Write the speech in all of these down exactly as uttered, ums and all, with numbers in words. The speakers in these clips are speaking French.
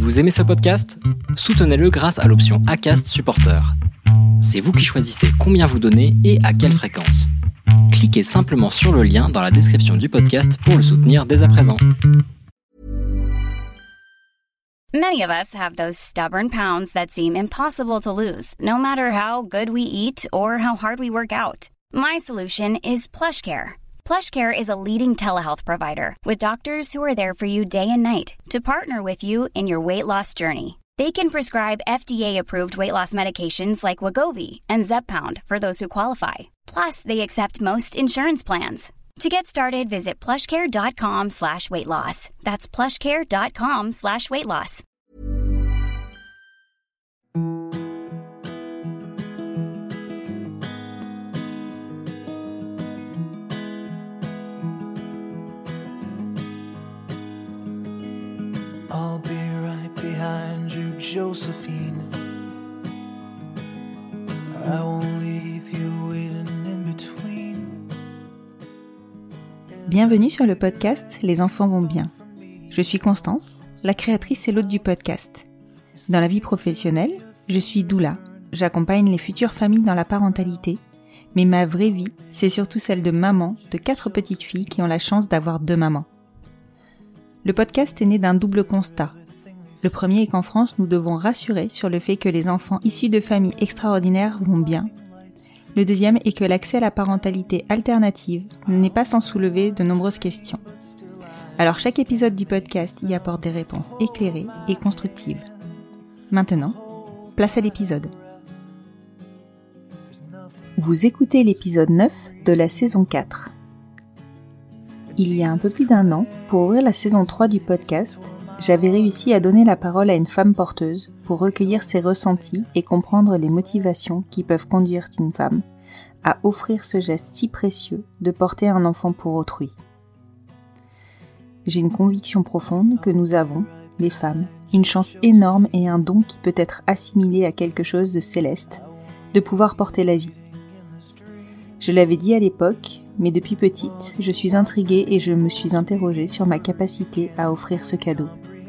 Vous aimez ce podcast ? Soutenez-le grâce à l'option Acast Supporter. C'est vous qui choisissez combien vous donnez et à quelle fréquence. Cliquez simplement sur le lien dans la description du podcast pour le soutenir dès à présent. Many of us have those stubborn pounds that seem impossible to lose, no matter how good we eat or how hard we work out. My solution is PlushCare. PlushCare is a leading telehealth provider with doctors who are there for you day and night to partner with you in your weight loss journey. They can prescribe F D A-approved weight loss medications like Wegovy and Zepbound for those who qualify. Plus, they accept most insurance plans. To get started, visit plushcare.com slash weight loss. That's plushcare.com slash weight loss. I'll be right behind you, Josephine. I won't leave you waiting in between. Bienvenue sur le podcast Les enfants vont bien. Je suis Constance, la créatrice et l'hôte du podcast. Dans la vie professionnelle, je suis doula. J'accompagne les futures familles dans la parentalité, mais ma vraie vie, c'est surtout celle de maman de quatre petites filles qui ont la chance d'avoir deux mamans. Le podcast est né d'un double constat. Le premier est qu'en France, nous devons rassurer sur le fait que les enfants issus de familles extraordinaires vont bien. Le deuxième est que l'accès à la parentalité alternative n'est pas sans soulever de nombreuses questions. Alors chaque épisode du podcast y apporte des réponses éclairées et constructives. Maintenant, place à l'épisode. Vous écoutez l'épisode neuf de la saison quatre. Il y a un peu plus d'un an, pour ouvrir la saison trois du podcast, j'avais réussi à donner la parole à une femme porteuse pour recueillir ses ressentis et comprendre les motivations qui peuvent conduire une femme à offrir ce geste si précieux de porter un enfant pour autrui. J'ai une conviction profonde que nous avons, les femmes, une chance énorme et un don qui peut être assimilé à quelque chose de céleste, de pouvoir porter la vie. Je l'avais dit à l'époque, mais depuis petite, je suis intriguée et je me suis interrogée sur ma capacité à offrir ce cadeau.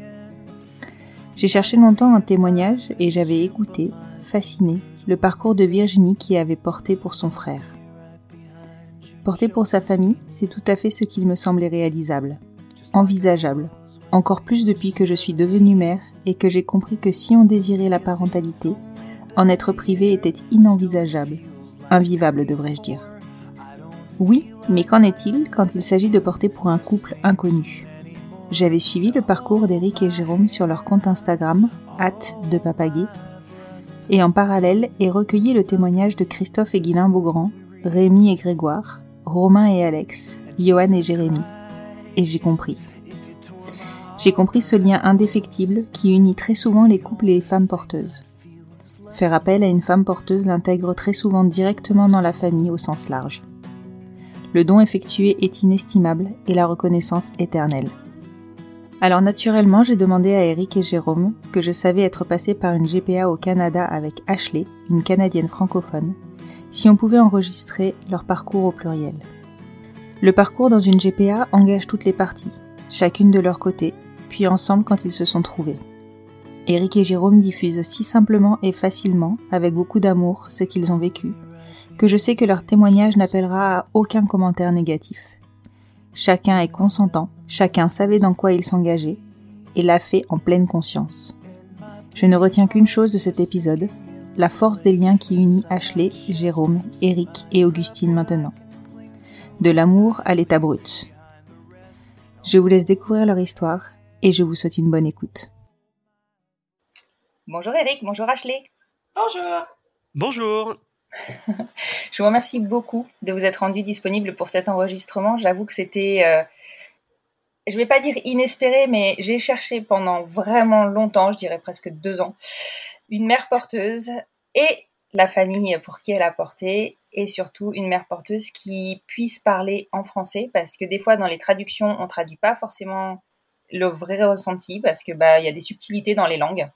J'ai cherché longtemps un témoignage et j'avais écouté, fascinée, le parcours de Virginie qui avait porté pour son frère. Porter pour sa famille, c'est tout à fait ce qu'il me semblait réalisable, envisageable, encore plus depuis que je suis devenue mère et que j'ai compris que si on désirait la parentalité, en être privé était inenvisageable, invivable devrais-je dire. Oui, mais qu'en est-il quand il s'agit de porter pour un couple inconnu ? J'avais suivi le parcours d'Éric et Jérôme sur leur compte Instagram, arobase de papaguet, et en parallèle ai recueilli le témoignage de Christophe et Guylain Beaugrand, Rémi et Grégoire, Romain et Alex, Johan et Jérémy. Et j'ai compris. J'ai compris ce lien indéfectible qui unit très souvent les couples et les femmes porteuses. Faire appel à une femme porteuse l'intègre très souvent directement dans la famille au sens large. Le don effectué est inestimable et la reconnaissance éternelle. Alors naturellement, j'ai demandé à Éric et Jérôme, que je savais être passés par une G P A au Canada avec Ashley, une Canadienne francophone, si on pouvait enregistrer leur parcours au pluriel. Le parcours dans une G P A engage toutes les parties, chacune de leur côté, puis ensemble quand ils se sont trouvés. Éric et Jérôme diffusent si simplement et facilement, avec beaucoup d'amour, ce qu'ils ont vécu, que je sais que leur témoignage n'appellera à aucun commentaire négatif. Chacun est consentant, chacun savait dans quoi il s'engageait, et l'a fait en pleine conscience. Je ne retiens qu'une chose de cet épisode, la force des liens qui unit Ashley, Jérôme, Éric et Augustine maintenant. De l'amour à l'état brut. Je vous laisse découvrir leur histoire, et je vous souhaite une bonne écoute. Bonjour Éric, bonjour Ashley. Bonjour. Bonjour. Je vous remercie beaucoup de vous être rendu disponible pour cet enregistrement. J'avoue que c'était, euh, je ne vais pas dire inespéré, mais j'ai cherché pendant vraiment longtemps, je dirais presque deux ans, une mère porteuse et la famille pour qui elle a porté, et surtout une mère porteuse qui puisse parler en français, parce que des fois dans les traductions, on ne traduit pas forcément le vrai ressenti, parce que bah, y a des subtilités dans les langues.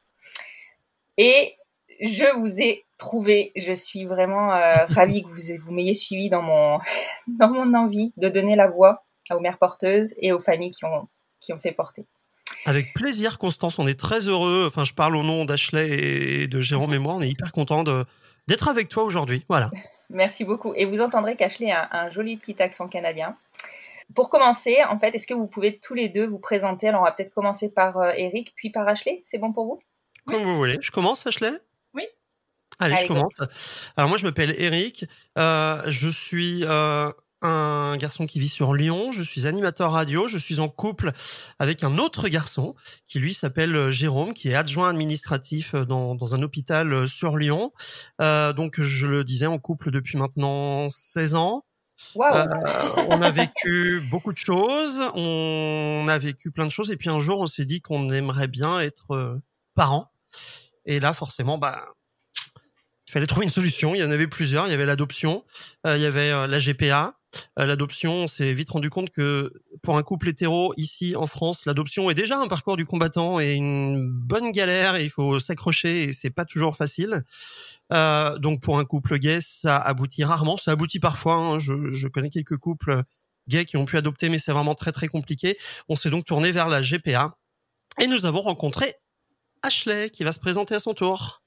Et je vous ai trouvé, je suis vraiment euh, ravie que vous, vous m'ayez suivi dans mon, dans mon envie de donner la voix aux mères porteuses et aux familles qui ont, qui ont fait porter. Avec plaisir, Constance. On est très heureux. Enfin, je parle au nom d'Ashley et de Jérôme et moi. On est hyper contents de, d'être avec toi aujourd'hui. Voilà. Merci beaucoup. Et vous entendrez qu'Ashley a un, un joli petit accent canadien. Pour commencer, en fait, est-ce que vous pouvez tous les deux vous présenter? Alors, on va peut-être commencer par euh, Eric, puis par Ashley. C'est bon pour vous? Comme vous voulez. Je commence, Ashley? Oui. Allez, Allez, je commence. Go. Alors, moi, je m'appelle Eric. Euh, je suis euh, un garçon qui vit sur Lyon. Je suis animateur radio. Je suis en couple avec un autre garçon qui, lui, s'appelle Jérôme, qui est adjoint administratif dans, dans un hôpital sur Lyon. Euh, donc, je le disais, en couple depuis maintenant seize ans. Wow. Euh, on a vécu beaucoup de choses, on a vécu plein de choses, et puis un jour on s'est dit qu'on aimerait bien être euh, parents. Et là, forcément, bah, il fallait trouver une solution. Il y en avait plusieurs. Il y avait l'adoption, euh, il y avait euh, la G P A. Euh, l'adoption, on s'est vite rendu compte que pour un couple hétéro ici en France, l'adoption est déjà un parcours du combattant et une bonne galère. Et il faut s'accrocher et c'est pas toujours facile. Euh, donc pour un couple gay, ça aboutit rarement. Ça aboutit parfois. Hein. Je, je connais quelques couples gays qui ont pu adopter, mais c'est vraiment très très compliqué. On s'est donc tourné vers la G P A et nous avons rencontré Ashley qui va se présenter à son tour.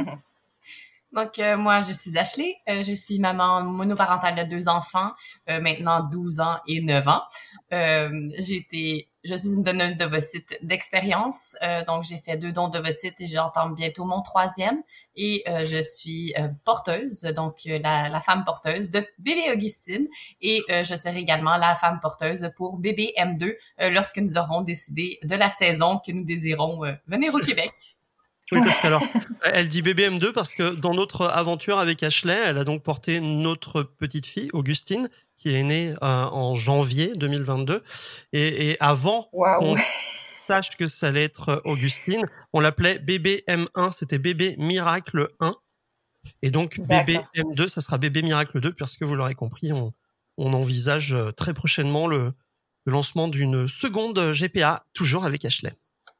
Donc, euh, moi, je suis Ashley. Euh, je suis maman monoparentale de deux enfants, euh, maintenant douze ans et neuf ans. Euh, j'ai été, je suis une donneuse d'ovocytes d'expérience. Euh, donc, j'ai fait deux dons d'ovocytes et j'entame bientôt mon troisième. Et euh, je suis euh, porteuse, donc euh, la, la femme porteuse de bébé Augustine. Et euh, je serai également la femme porteuse pour bébé M deux euh, lorsque nous aurons décidé de la saison que nous désirons euh, venir au Québec. Oui, parce qu'alors, elle dit bébé M deux parce que dans notre aventure avec Ashley, elle a donc porté notre petite fille, Augustine, qui est née euh, en janvier deux mille vingt-deux. Et, et avant wow. qu'on sache que ça allait être Augustine, on l'appelait bébé M un, c'était bébé miracle un. Et donc, D'accord. bébé M deux, ça sera bébé miracle deux, parce que vous l'aurez compris, on, on envisage très prochainement le, le lancement d'une seconde G P A, toujours avec Ashley.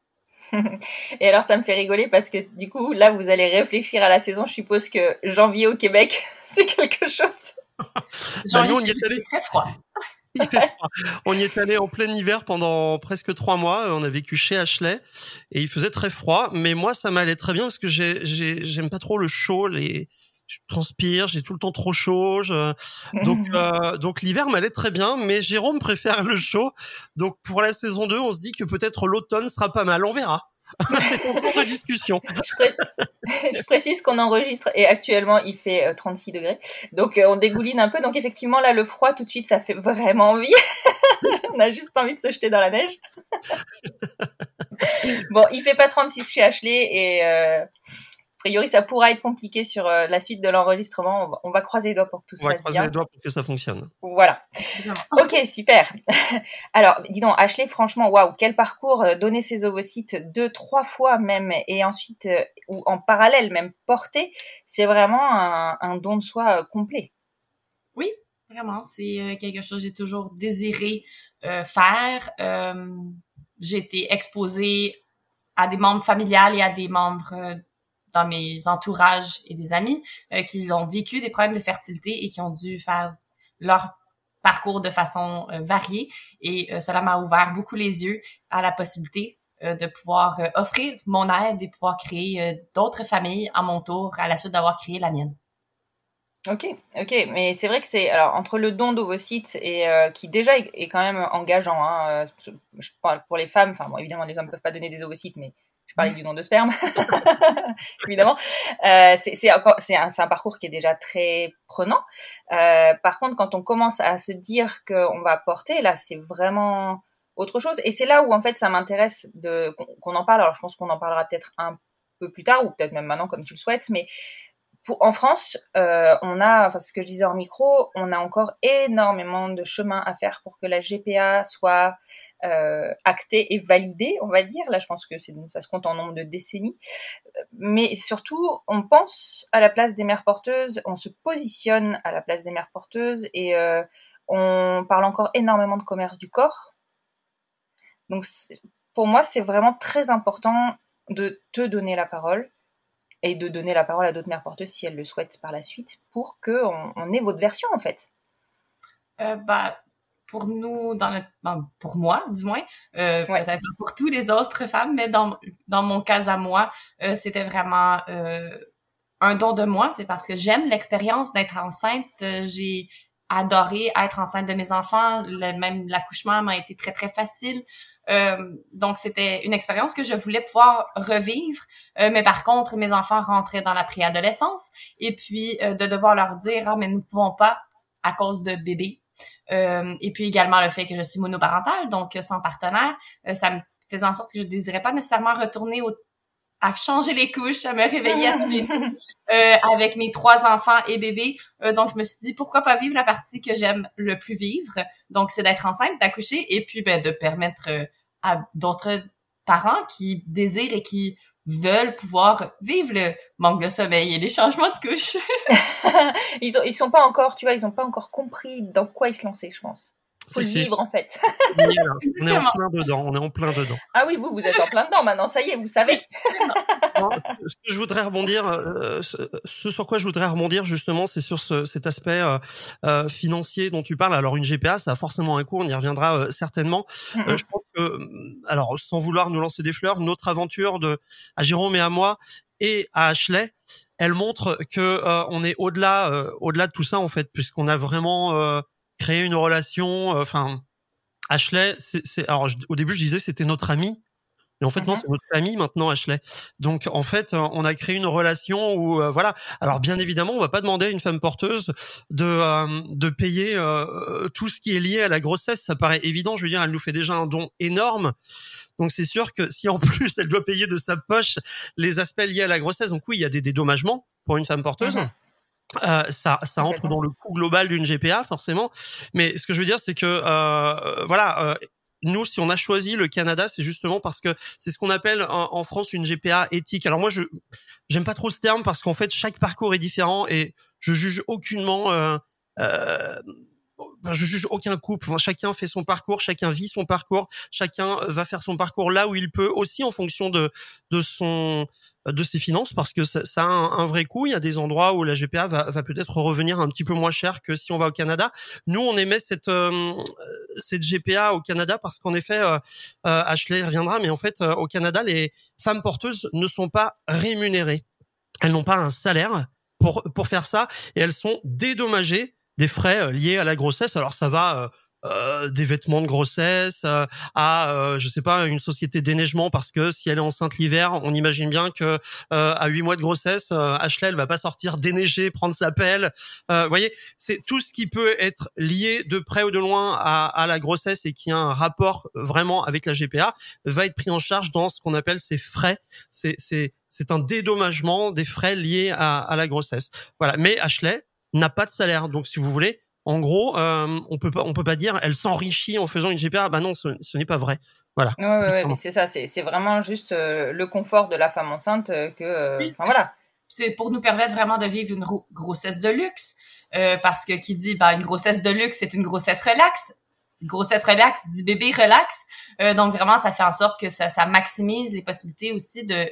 Et alors, ça me fait rigoler parce que du coup, là, vous allez réfléchir à la saison. Je suppose que janvier au Québec, c'est quelque chose. Bah nous, on y est allé. C'est très froid. Il fait froid. On y est allé en plein hiver pendant presque trois mois. On a vécu chez Ashley et il faisait très froid. Mais moi, ça m'allait très bien parce que j'ai, j'ai, j'aime pas trop le chaud. Les, je transpire, j'ai tout le temps trop chaud. Je... Donc, euh, donc l'hiver m'allait très bien. Mais Jérôme préfère le chaud. Donc pour la saison deux, on se dit que peut-être l'automne sera pas mal. On verra. C'est en cours de discussion. Je, pré... je précise qu'on enregistre et actuellement il fait euh, trente-six degrés. Donc euh, on dégouline un peu. Donc effectivement là le froid tout de suite ça fait vraiment envie. On a juste envie de se jeter dans la neige. Bon, il fait pas trente-six chez Ashley et euh, a priori ça pourra être compliqué sur euh, la suite de l'enregistrement. On va, on va croiser les doigts pour que tout se passe bien. On va croiser les doigts pour que ça fonctionne. Voilà. Ok, super. Alors, dis donc, Ashley, franchement, waouh, quel parcours, euh, donner ses ovocytes deux, trois fois même, et ensuite, euh, ou en parallèle même, porter, c'est vraiment un, un don de soi euh, complet. Oui, vraiment, c'est euh, quelque chose que j'ai toujours désiré euh, faire. Euh, j'ai été exposée à des membres familiales et à des membres euh, dans mes entourages et des amis euh, qui ont vécu des problèmes de fertilité et qui ont dû faire leur parcours de façon euh, variée. Et euh, cela m'a ouvert beaucoup les yeux à la possibilité euh, de pouvoir euh, offrir mon aide et pouvoir créer euh, d'autres familles à mon tour à la suite d'avoir créé la mienne. Ok, ok, mais c'est vrai que c'est alors entre le don d'ovocytes et euh, qui déjà est, est quand même engageant. Hein, euh, je parle pour les femmes, enfin bon, évidemment les hommes peuvent pas donner des ovocytes, mais je parlais du don de sperme, évidemment. Euh, c'est, c'est, encore, c'est, un, c'est un parcours qui est déjà très prenant. Euh, par contre, quand on commence à se dire qu'on va porter, là, c'est vraiment autre chose. Et c'est là où, en fait, ça m'intéresse de, qu'on, qu'on en parle. Alors, je pense qu'on en parlera peut-être un peu plus tard, ou peut-être même maintenant, comme tu le souhaites. Mais pour, en France, euh, on a, enfin, c'est ce que je disais en micro, on a encore énormément de chemin à faire pour que la G P A soit euh, actée et validée, on va dire. Là, je pense que c'est, ça se compte en nombre de décennies. Mais surtout, on pense à la place des mères porteuses, on se positionne à la place des mères porteuses et euh, on parle encore énormément de commerce du corps. Donc, pour moi, c'est vraiment très important de te donner la parole et de donner la parole à d'autres mères porteuses si elles le souhaitent par la suite, pour qu'on on ait votre version, en fait. Euh, bah, pour nous, dans notre, bon, pour moi, du moins, euh, Ouais. peut-être pas pour tous les autres femmes, mais dans, dans mon cas à moi, euh, c'était vraiment euh, un don de moi. C'est parce que j'aime l'expérience d'être enceinte. Euh, j'ai adoré être enceinte de mes enfants. Le, même l'accouchement m'a été très, très facile. Euh, donc, c'était une expérience que je voulais pouvoir revivre. Euh, mais par contre, mes enfants rentraient dans la préadolescence. Et puis, euh, de devoir leur dire, ah, mais nous ne pouvons pas à cause de bébé. Euh, et puis également le fait que je suis monoparentale, donc sans partenaire, euh, ça me faisait en sorte que je désirais pas nécessairement retourner au, à changer les couches, à me réveiller à tous les jours euh, avec mes trois enfants et bébés. Euh, donc je me suis dit pourquoi pas vivre la partie que j'aime le plus vivre. Donc c'est d'être enceinte, d'accoucher et puis ben de permettre euh, à d'autres parents qui désirent et qui veulent pouvoir vivre le manque de sommeil et les changements de couches. ils ont, ils sont pas encore, tu vois, ils ont pas encore compris dans quoi ils se lançaient, je pense. Faut Si, le si. vivre, en fait. On est là. On est en plein dedans. On est en plein dedans. Ah oui, vous, vous êtes en plein dedans maintenant, ça y est, vous savez. Non, ce que je voudrais rebondir, euh, ce, ce sur quoi je voudrais rebondir justement, c'est sur ce, cet aspect euh, euh, financier dont tu parles. Alors une G P A, ça a forcément un coût, on y reviendra euh, certainement. Mm-hmm. Euh, je pense que, alors sans vouloir nous lancer des fleurs, notre aventure de à Jérôme et à moi et à Ashley, elle montre que euh, on est au-delà, euh, au-delà de tout ça en fait, puisqu'on a vraiment euh, créé une relation. Enfin, euh, Ashley, c'est, c'est alors je, au début je disais c'était notre amie. Et en fait, mm-hmm. non, c'est notre famille maintenant, Ashley. Donc, en fait, on a créé une relation où, euh, voilà. Alors, bien évidemment, on va pas demander à une femme porteuse de euh, de payer euh, tout ce qui est lié à la grossesse. Ça paraît évident. Je veux dire, elle nous fait déjà un don énorme. Donc, c'est sûr que si en plus elle doit payer de sa poche les aspects liés à la grossesse, donc oui, il y a des dédommagements pour une femme porteuse. Mm-hmm. Euh, ça, ça entre dans le coût global d'une G P A, forcément. Mais ce que je veux dire, c'est que, euh, voilà. Euh, Nous, si on a choisi le Canada, c'est justement parce que c'est ce qu'on appelle en, en France une G P A éthique. Alors moi, je j'aime pas trop ce terme parce qu'en fait, chaque parcours est différent et je juge aucunement, euh, euh, je juge aucun couple. Enfin, chacun fait son parcours, chacun vit son parcours, chacun va faire son parcours là où il peut, aussi en fonction de de son de ses finances, parce que ça, ça a un, un vrai coût. Il y a des endroits où la G P A va, va peut-être revenir un petit peu moins cher que si on va au Canada. Nous, on émet cette euh, cette G P A au Canada parce qu'en effet, euh, euh, Ashley reviendra, mais en fait, euh, au Canada, les femmes porteuses ne sont pas rémunérées. Elles n'ont pas un salaire pour pour faire ça et elles sont dédommagées des frais liés à la grossesse. Alors ça va. Euh, Euh, des vêtements de grossesse, euh, à euh, je sais pas une société de déneigement parce que si elle est enceinte l'hiver, on imagine bien que euh, à huit mois de grossesse, euh, Ashley elle va pas sortir déneiger, prendre sa pelle. Euh, vous voyez, c'est tout ce qui peut être lié de près ou de loin à, à la grossesse et qui a un rapport vraiment avec la G P A va être pris en charge dans ce qu'on appelle ces frais. C'est c'est c'est un dédommagement des frais liés à, à la grossesse. Voilà. Mais Ashley n'a pas de salaire, donc si vous voulez. En gros, euh, on peut pas, on peut pas dire, elle s'enrichit en faisant une G P A. Bah non, ce, ce n'est pas vrai. Voilà. Ouais, ouais, ouais, mais c'est ça, c'est, c'est vraiment juste euh, le confort de la femme enceinte euh, que, euh, oui, enfin voilà. C'est pour nous permettre vraiment de vivre une ro- grossesse de luxe, euh, parce que qui dit, bah une grossesse de luxe, c'est une grossesse relaxe. Une grossesse relaxe dit bébé relax. Euh, donc vraiment, ça fait en sorte que ça, ça maximise les possibilités aussi de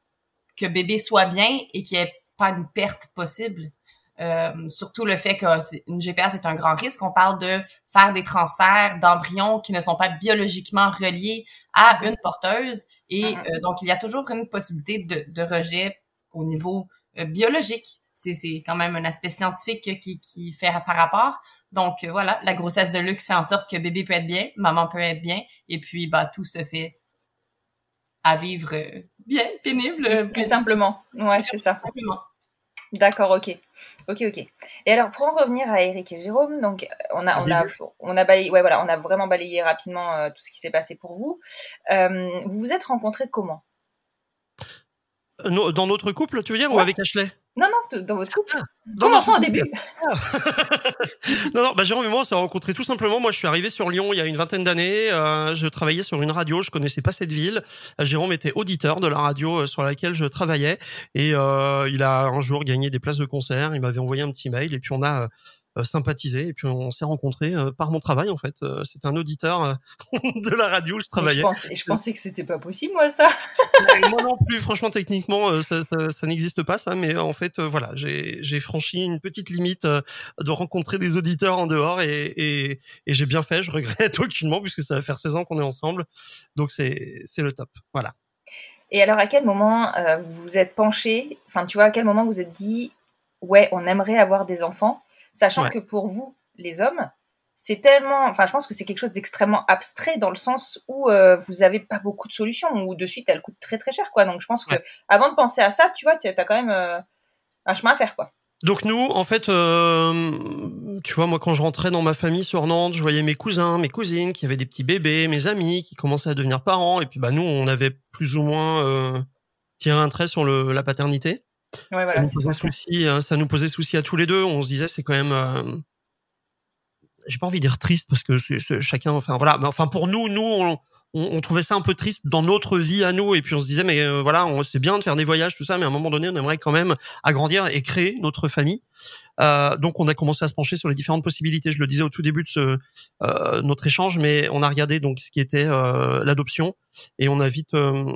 que bébé soit bien et qu'il n'y ait pas une perte possible. Euh, surtout le fait que c'est, une G P A, c'est un grand risque. On parle de faire des transferts d'embryons qui ne sont pas biologiquement reliés à une porteuse. Et euh, donc, il y a toujours une possibilité de, de rejet au niveau euh, biologique. C'est, c'est quand même un aspect scientifique qui, qui fait par rapport. Donc, euh, voilà, la grossesse de luxe fait en sorte que bébé peut être bien, maman peut être bien. Et puis, bah tout se fait à vivre euh, bien, pénible. Plus simplement. Ouais, c'est ça. Simplement. D'accord, ok, ok, ok. Et alors pour en revenir à Eric et Jérôme, donc on a, on a, on a balayé, ouais voilà, on a vraiment balayé rapidement euh, tout ce qui s'est passé pour vous. Euh, vous vous êtes rencontrés comment ? Dans notre couple, tu veux dire, ouais. Ou avec Ashley ? Non, non, dans votre couple. Ah, Commençons au début. Ah. non, non, bah Jérôme et moi, on s'est rencontrés tout simplement. Moi, je suis arrivé sur Lyon il y a une vingtaine d'années. Euh, je travaillais sur une radio. Je connaissais pas cette ville. Euh, Jérôme était auditeur de la radio euh, sur laquelle je travaillais. Et euh, il a un jour gagné des places de concert. Il m'avait envoyé un petit mail. Et puis, on a... Euh, euh, sympathisé et puis on s'est rencontrés euh, par mon travail en fait. Euh, c'était un auditeur euh, de la radio où je travaillais. Je, pense, je pensais que c'était pas possible moi ça. Moi non plus, franchement techniquement euh, ça, ça, ça n'existe pas ça, mais en fait euh, voilà, j'ai, j'ai franchi une petite limite euh, de rencontrer des auditeurs en dehors et, et, et j'ai bien fait, je regrette aucunement puisque ça va faire seize ans qu'on est ensemble, donc c'est, c'est le top, voilà. Et alors, à quel moment euh, vous vous êtes penché, enfin, tu vois, à quel moment vous vous êtes dit, ouais, on aimerait avoir des enfants, sachant ouais. que pour vous, les hommes, c'est tellement, enfin, je pense que c'est quelque chose d'extrêmement abstrait dans le sens où euh, vous avez pas beaucoup de solutions, ou de suite, elles coûtent très très cher, quoi. Donc, je pense que ouais. avant de penser à ça, tu vois, tu as quand même euh, un chemin à faire, quoi. Donc nous, en fait, euh, tu vois, moi quand je rentrais dans ma famille sur Nantes, je voyais mes cousins, mes cousines qui avaient des petits bébés, mes amis qui commençaient à devenir parents, et puis bah nous, on avait plus ou moins euh, tiré un trait sur le, la paternité. Ouais, ça voilà, nous posait souci, hein, ça nous posait souci à tous les deux. On se disait c'est quand même, euh, j'ai pas envie de dire triste parce que c'est, c'est, chacun, enfin voilà, mais enfin pour nous, nous on, on, on trouvait ça un peu triste dans notre vie à nous, et puis on se disait mais euh, voilà, on, c'est bien de faire des voyages tout ça, mais à un moment donné on aimerait quand même agrandir et créer notre famille. Euh, donc on a commencé à se pencher sur les différentes possibilités. Je le disais au tout début de ce euh, notre échange, mais on a regardé donc ce qui était euh, l'adoption et on a vite euh,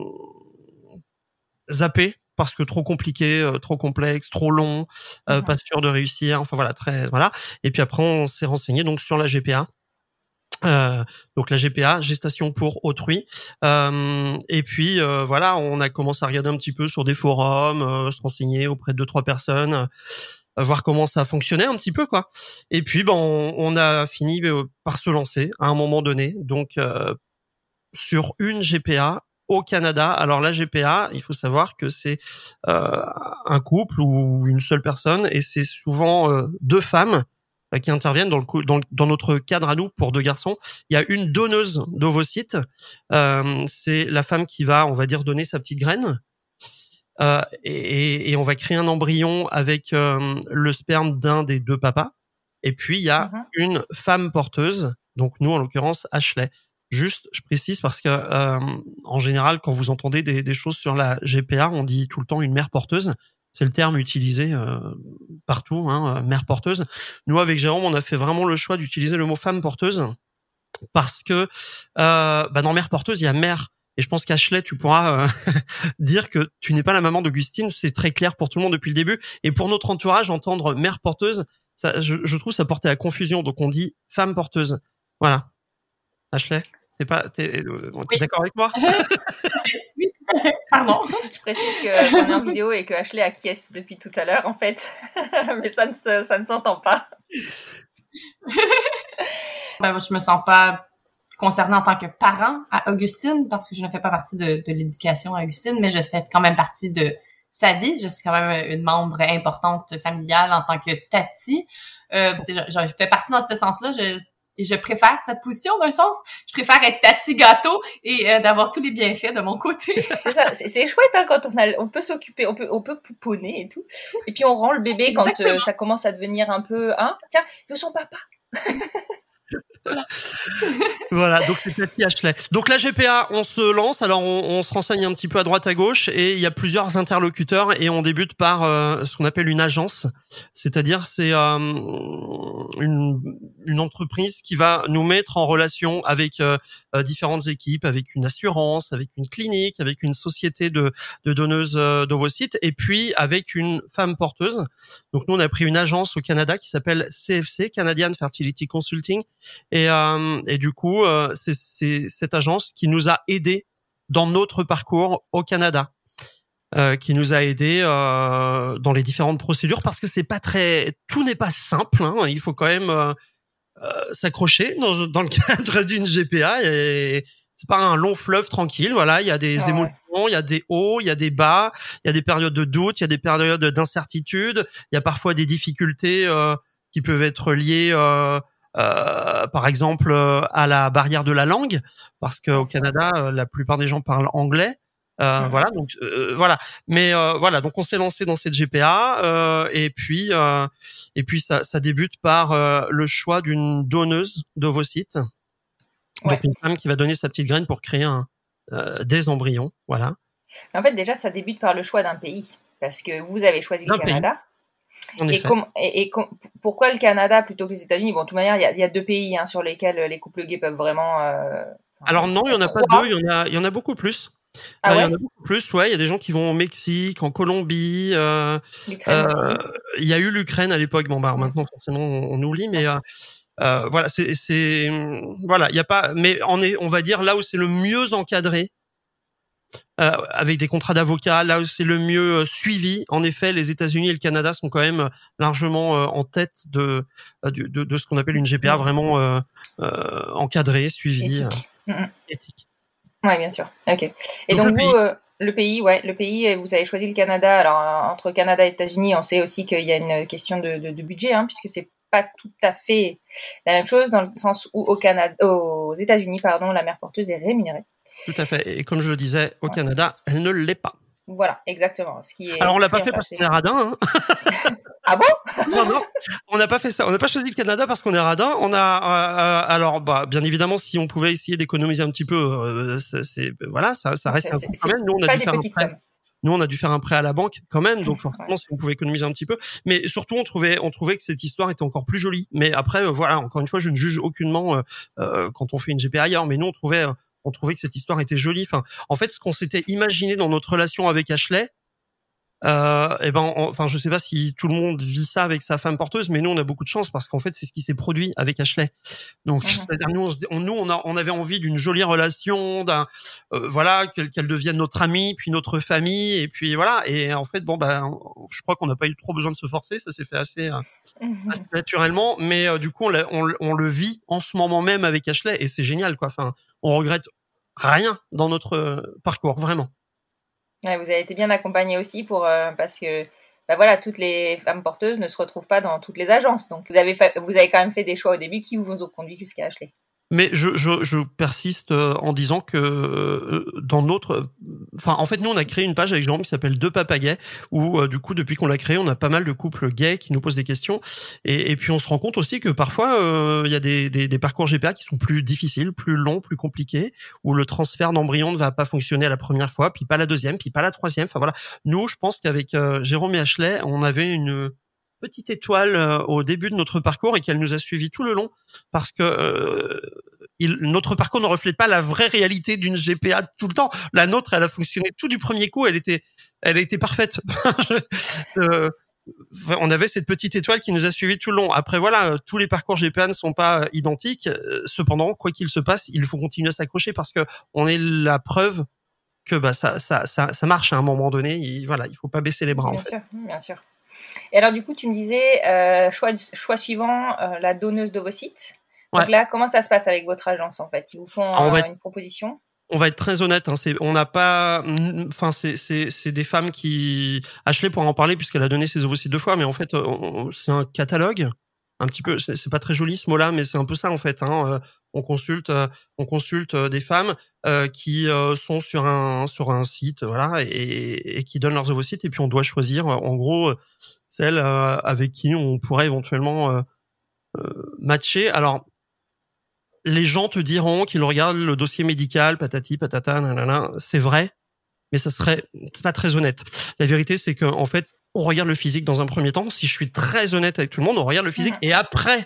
zappé parce que trop compliqué, euh, trop complexe, trop long, euh, mmh. pas sûr de réussir. Enfin voilà, très voilà. Et puis après on s'est renseigné donc sur la G P A. Euh, donc la G P A, gestation pour autrui. Euh, et puis euh, voilà, on a commencé à regarder un petit peu sur des forums, euh, se renseigner auprès de deux trois personnes. Euh, voir comment ça fonctionnait un petit peu quoi. Et puis ben on, on a fini par se lancer à un moment donné donc euh, sur une G P A au Canada. Alors la G P A, il faut savoir que c'est euh, un couple ou une seule personne et c'est souvent euh, deux femmes euh, qui interviennent dans le dans, dans notre cadre à nous pour deux garçons. Il y a une donneuse d'ovocytes, euh, c'est la femme qui va on va dire donner sa petite graine. Euh, et, et on va créer un embryon avec euh, le sperme d'un des deux papas. Et puis il y a mm-hmm. une femme porteuse, donc nous en l'occurrence Ashley. Juste, je précise parce que euh, en général, quand vous entendez des, des choses sur la G P A, on dit tout le temps une mère porteuse. C'est le terme utilisé euh, partout, hein, mère porteuse. Nous avec Jérôme, on a fait vraiment le choix d'utiliser le mot femme porteuse parce que euh, bah, dans mère porteuse, il y a mère. Et je pense qu'Ashley, tu pourras euh, dire que tu n'es pas la maman d'Augustine. C'est très clair pour tout le monde depuis le début. Et pour notre entourage, entendre mère porteuse, ça, je, je trouve ça portait à confusion. Donc on dit femme porteuse. Voilà. Ashley, t'es pas, t'es, t'es oui. d'accord avec moi? Oui, pardon. Je précise que qu'on est en vidéo et que Ashley acquiesce depuis tout à l'heure, en fait. Mais ça ne, se, ça ne s'entend pas. Ben, je me sens pas concernée en tant que parent à Augustine, parce que je ne fais pas partie de, de l'éducation à Augustine, mais je fais quand même partie de sa vie. Je suis quand même une membre importante familiale en tant que tati. Euh, je, je fais partie dans ce sens-là. Je, et je préfère cette position d'un sens. Je préfère être tati gâteau et euh, d'avoir tous les bienfaits de mon côté. C'est ça, c'est, c'est chouette hein, quand on a, on peut s'occuper, on peut, on peut pouponner et tout. Et puis on rend le bébé Exactement. Quand euh, ça commence à devenir un peu, hein, tiens, il veut son papa. Voilà. Voilà, donc c'est Tati Ashley. Donc la G P A, on se lance, alors on, on se renseigne un petit peu à droite à gauche et il y a plusieurs interlocuteurs et on débute par euh, ce qu'on appelle une agence, c'est-à-dire c'est euh, une, une entreprise qui va nous mettre en relation avec euh, différentes équipes, avec une assurance, avec une clinique, avec une société de, de donneuses d'ovocytes et puis avec une femme porteuse. Donc nous on a pris une agence au Canada qui s'appelle C F C, Canadian Fertility Consulting. Et, euh, et du coup, euh, c'est, c'est cette agence qui nous a aidés dans notre parcours au Canada, euh, qui nous a aidés euh, dans les différentes procédures parce que c'est pas très, tout n'est pas simple. Hein, il faut quand même euh, euh, s'accrocher dans, dans le cadre d'une G P A. Et c'est pas un long fleuve tranquille. Voilà, il y a des ah émotions, il ouais. y a des hauts, il y a des bas, il y a des périodes de doute, il y a des périodes d'incertitude, il y a parfois des difficultés euh, qui peuvent être liées. Euh, Euh, par exemple euh, à la barrière de la langue parce qu'au Canada euh, la plupart des gens parlent anglais euh, mmh. voilà donc euh, voilà mais euh, voilà donc on s'est lancé dans cette G P A euh, et puis euh, et puis ça, ça débute par euh, le choix d'une donneuse d'ovocytes ouais. donc une femme qui va donner sa petite graine pour créer un, euh, des embryons voilà en fait déjà ça débute par le choix d'un pays parce que vous avez choisi d'un le Canada pays. En Et, effet. com- et, et com- pourquoi le Canada plutôt que les États-Unis? Bon, de toute manière, il y a, il y a deux pays hein, sur lesquels les couples gays peuvent vraiment. Euh, Alors non, il y en a pas trois. deux, il y en a, il y en a beaucoup plus. Ah Euh, il y ouais? en a beaucoup plus, ouais. Il y a des gens qui vont au Mexique, en Colombie. Euh, L'Ukraine euh, aussi. il y a eu l'Ukraine à l'époque. Bon, bah Mm. maintenant forcément on, on oublie, mais euh, euh, voilà, c'est, c'est, voilà, il y a pas, mais on est, on va dire là où c'est le mieux encadré. Euh, avec des contrats d'avocats, là où c'est le mieux euh, suivi. En effet, les États-Unis et le Canada sont quand même largement euh, en tête de, de de de ce qu'on appelle une G P A vraiment euh, euh, encadrée, suivie, Éthique. euh, Mm-mm. éthique. Ouais, bien sûr. Ok. Et Donc, donc, le vous, pays. euh, le pays, ouais, le pays, vous avez choisi le Canada. Alors euh, entre Canada et États-Unis, on sait aussi qu'il y a une question de, de, de budget, hein, puisque c'est pas tout à fait la même chose dans le sens où au Canada, aux États-Unis, pardon, la mère porteuse est rémunérée. Tout à fait. Et comme je le disais, au Ouais. Canada, elle ne l'est pas. Voilà, exactement. Ce qui est Alors on l'a pris pas en fait parce charge. qu'on est radin. Hein. Ah bon? Non, non, on n'a pas fait ça. On n'a pas choisi le Canada parce qu'on est radin. On a, euh, alors, bah, bien évidemment, si on pouvait essayer d'économiser un petit peu, euh, c'est, c'est, voilà, ça, ça reste C'est- un c'est- coût quand c'est même. Nous, on a pas dû des faire un petites prêt. sommes. Nous, on a dû faire un prêt à la banque quand même, donc forcément, Ouais. si on pouvait économiser un petit peu. Mais surtout, on trouvait, on trouvait que cette histoire était encore plus jolie. Mais après, euh, voilà, encore une fois, je ne juge aucunement euh, euh, quand on fait une G P A ailleurs. Mais nous, on trouvait, euh, on trouvait que cette histoire était jolie. Enfin, en fait, ce qu'on s'était imaginé dans notre relation avec Ashley. Euh, et ben, on- enfin, je sais pas si tout le monde vit ça avec sa femme porteuse, mais nous, on a beaucoup de chance parce qu'en fait, c'est ce qui s'est produit avec Ashley. Donc, Mhm. c'est-à-dire nous, on, se- on- nous, on, a, on avait envie d'une jolie relation, d'un, euh, voilà, qu'elle, qu'elle devienne notre amie, puis notre famille, et puis voilà. Et en fait, bon, ben, je crois qu'on n'a pas eu trop besoin de se forcer, ça s'est fait assez, euh, Mhm. assez naturellement. Mais euh, du coup, on, l'a- on, on le vit en ce moment même avec Ashley, et c'est génial, quoi. Enfin, on regrette rien dans notre euh, parcours, vraiment. Ouais, vous avez été bien accompagné aussi pour euh, parce que bah voilà, toutes les femmes porteuses ne se retrouvent pas dans toutes les agences. Donc vous avez fa- vous avez quand même fait des choix au début qui vous ont conduit jusqu'à Ashley. Mais je, je, je persiste euh, en disant que euh, dans notre, enfin en fait nous on a créé une page avec Jérôme qui s'appelle Deux Papas Gays où euh, du coup depuis qu'on l'a créé on a pas mal de couples gays qui nous posent des questions et, et puis on se rend compte aussi que parfois il euh, y a des, des, des parcours G P A qui sont plus difficiles, plus longs, plus compliqués où le transfert d'embryon ne va pas fonctionner à la première fois, puis pas la deuxième, puis pas la troisième. Enfin voilà, nous je pense qu'avec euh, Jérôme et Ashley on avait une petite étoile euh, au début de notre parcours et qu'elle nous a suivis tout le long parce que euh, il, notre parcours ne reflète pas la vraie réalité d'une G P A tout le temps. La nôtre, elle a fonctionné tout du premier coup. Elle était, elle a été parfaite. euh, on avait cette petite étoile qui nous a suivis tout le long. Après, voilà, tous les parcours G P A ne sont pas identiques. Cependant, quoi qu'il se passe, il faut continuer à s'accrocher parce que on est la preuve que bah ça, ça, ça, ça marche à un moment donné. Il, voilà, il faut pas baisser les bras. Bien en fait. sûr, bien sûr. Et alors du coup, tu me disais euh, choix choix suivant, euh, la donneuse d'ovocytes. Donc Ouais. là, comment ça se passe avec votre agence en fait? Ils vous font Alors, on euh, va être- une proposition? On va être très honnête, hein, c'est, on n'a pas, enfin, c'est, c'est, c'est des femmes qui, Ashley pourra en parler puisqu'elle a donné ses ovocytes deux fois, mais en fait, on, c'est un catalogue, un petit peu, c'est, c'est pas très joli ce mot-là, mais c'est un peu ça en fait. Hein, euh, on consulte, euh, on consulte euh, des femmes euh, qui euh, sont sur un sur un site, voilà, et, et qui donnent leurs ovocytes, et puis on doit choisir, euh, en gros, euh, celles euh, avec qui on pourrait éventuellement euh, euh, matcher. Alors. Les gens te diront qu'ils regardent le dossier médical, patati, patata, nanana. C'est vrai, mais ça serait, c'est pas très honnête. La vérité, c'est que, en fait, on regarde le physique dans un premier temps. Si je suis très honnête avec tout le monde, on regarde le physique et après,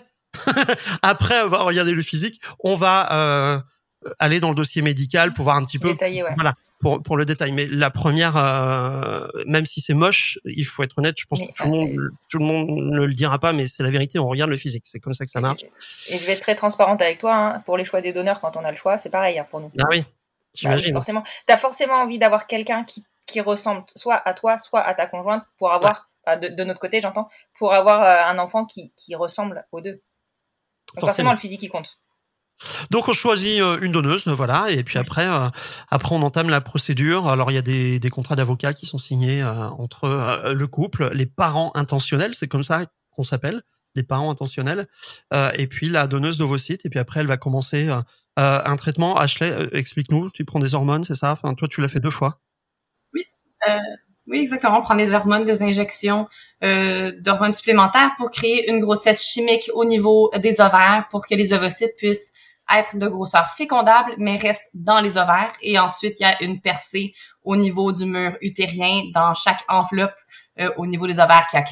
après avoir regardé le physique, on va euh, aller dans le dossier médical pour voir un petit peu, Détaillé, ouais. voilà, pour pour le détail. Mais la première, euh, même si c'est moche, il faut être honnête. Je pense Mais, que tout le monde, euh, tout le monde ne le dira pas, mais c'est la vérité. On regarde le physique. C'est comme ça que ça marche. Et je vais être très transparente avec toi. Hein, pour les choix des donneurs, quand on a le choix, c'est pareil hein, pour nous. Ah oui, Bah oui, j'imagine. forcément. T'as forcément envie d'avoir quelqu'un qui, qui ressemble soit à toi, soit à ta conjointe pour avoir, enfin, de, de notre côté, j'entends, pour avoir euh, un enfant qui, qui ressemble aux deux. Donc forcément, Forcément. le physique, il compte. Donc on choisit euh, une donneuse, voilà, et puis après, euh, après on entame la procédure. Alors il y a des, des contrats d'avocats qui sont signés euh, entre euh, le couple, les parents intentionnels, c'est comme ça qu'on s'appelle, des parents intentionnels, euh, et puis la donneuse d'ovocytes. Et puis après, elle va commencer euh, euh, un traitement. Ashley, euh, explique-nous, tu prends des hormones, c'est ça? Enfin, toi, tu l'as fait deux fois. Oui, euh, oui, exactement. On prend des hormones, des injections euh, d'hormones supplémentaires pour créer une grossesse chimique au niveau des ovaires pour que les ovocytes puissent être de grosseur fécondable, mais restent dans les ovaires. Et ensuite, il y a une percée au niveau du mur utérien dans chaque enveloppe euh, au niveau des ovaires qui a créé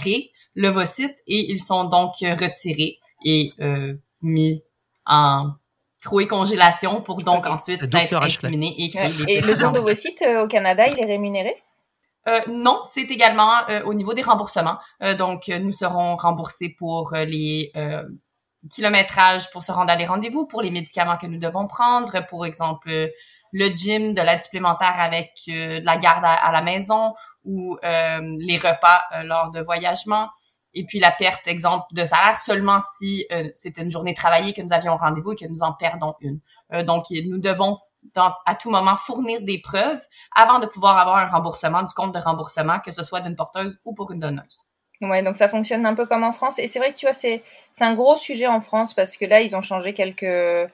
l'ovocyte et ils sont donc retirés et euh, mis en cryocongélation pour donc Okay. ensuite Docteur être Ashley. inséminés et créer Ouais. les Et petits le don embryons. d'ovocytes euh, au Canada, il est rémunéré? Euh, non, c'est également euh, au niveau des remboursements. Euh, donc, euh, nous serons remboursés pour euh, les euh, kilométrages pour se rendre à des rendez-vous, pour les médicaments que nous devons prendre, pour exemple euh, le gym, de l'aide supplémentaire avec euh, de la garde à, à la maison ou euh, les repas euh, lors de voyagements. Et puis la perte, exemple, de salaire seulement si euh, c'était une journée travaillée que nous avions rendez-vous et que nous en perdons une. Euh, donc, nous devons dans, à tout moment fournir des preuves avant de pouvoir avoir un remboursement du compte de remboursement, que ce soit d'une porteuse ou pour une donneuse. Ouais, donc ça fonctionne un peu comme en France. Et c'est vrai que tu vois, c'est c'est un gros sujet en France parce que là, ils ont changé quelques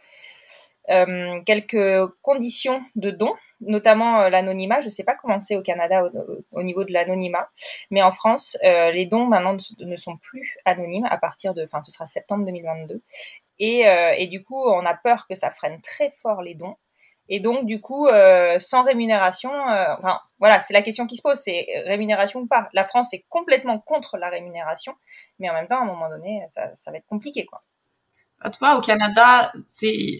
euh, quelques conditions de dons, notamment euh, l'anonymat. Je sais pas comment c'est au Canada au, au, au niveau de l'anonymat, mais en France, euh, les dons maintenant ne, ne sont plus anonymes à partir de, enfin, ce sera septembre deux mille vingt-deux. Et euh, et du coup, on a peur que ça freine très fort les dons. Et donc, du coup, euh, sans rémunération, euh, enfin, voilà, c'est la question qui se pose, c'est rémunération ou pas. La France est complètement contre la rémunération, mais en même temps, à un moment donné, ça, ça va être compliqué, quoi. Tu vois, au Canada, c'est,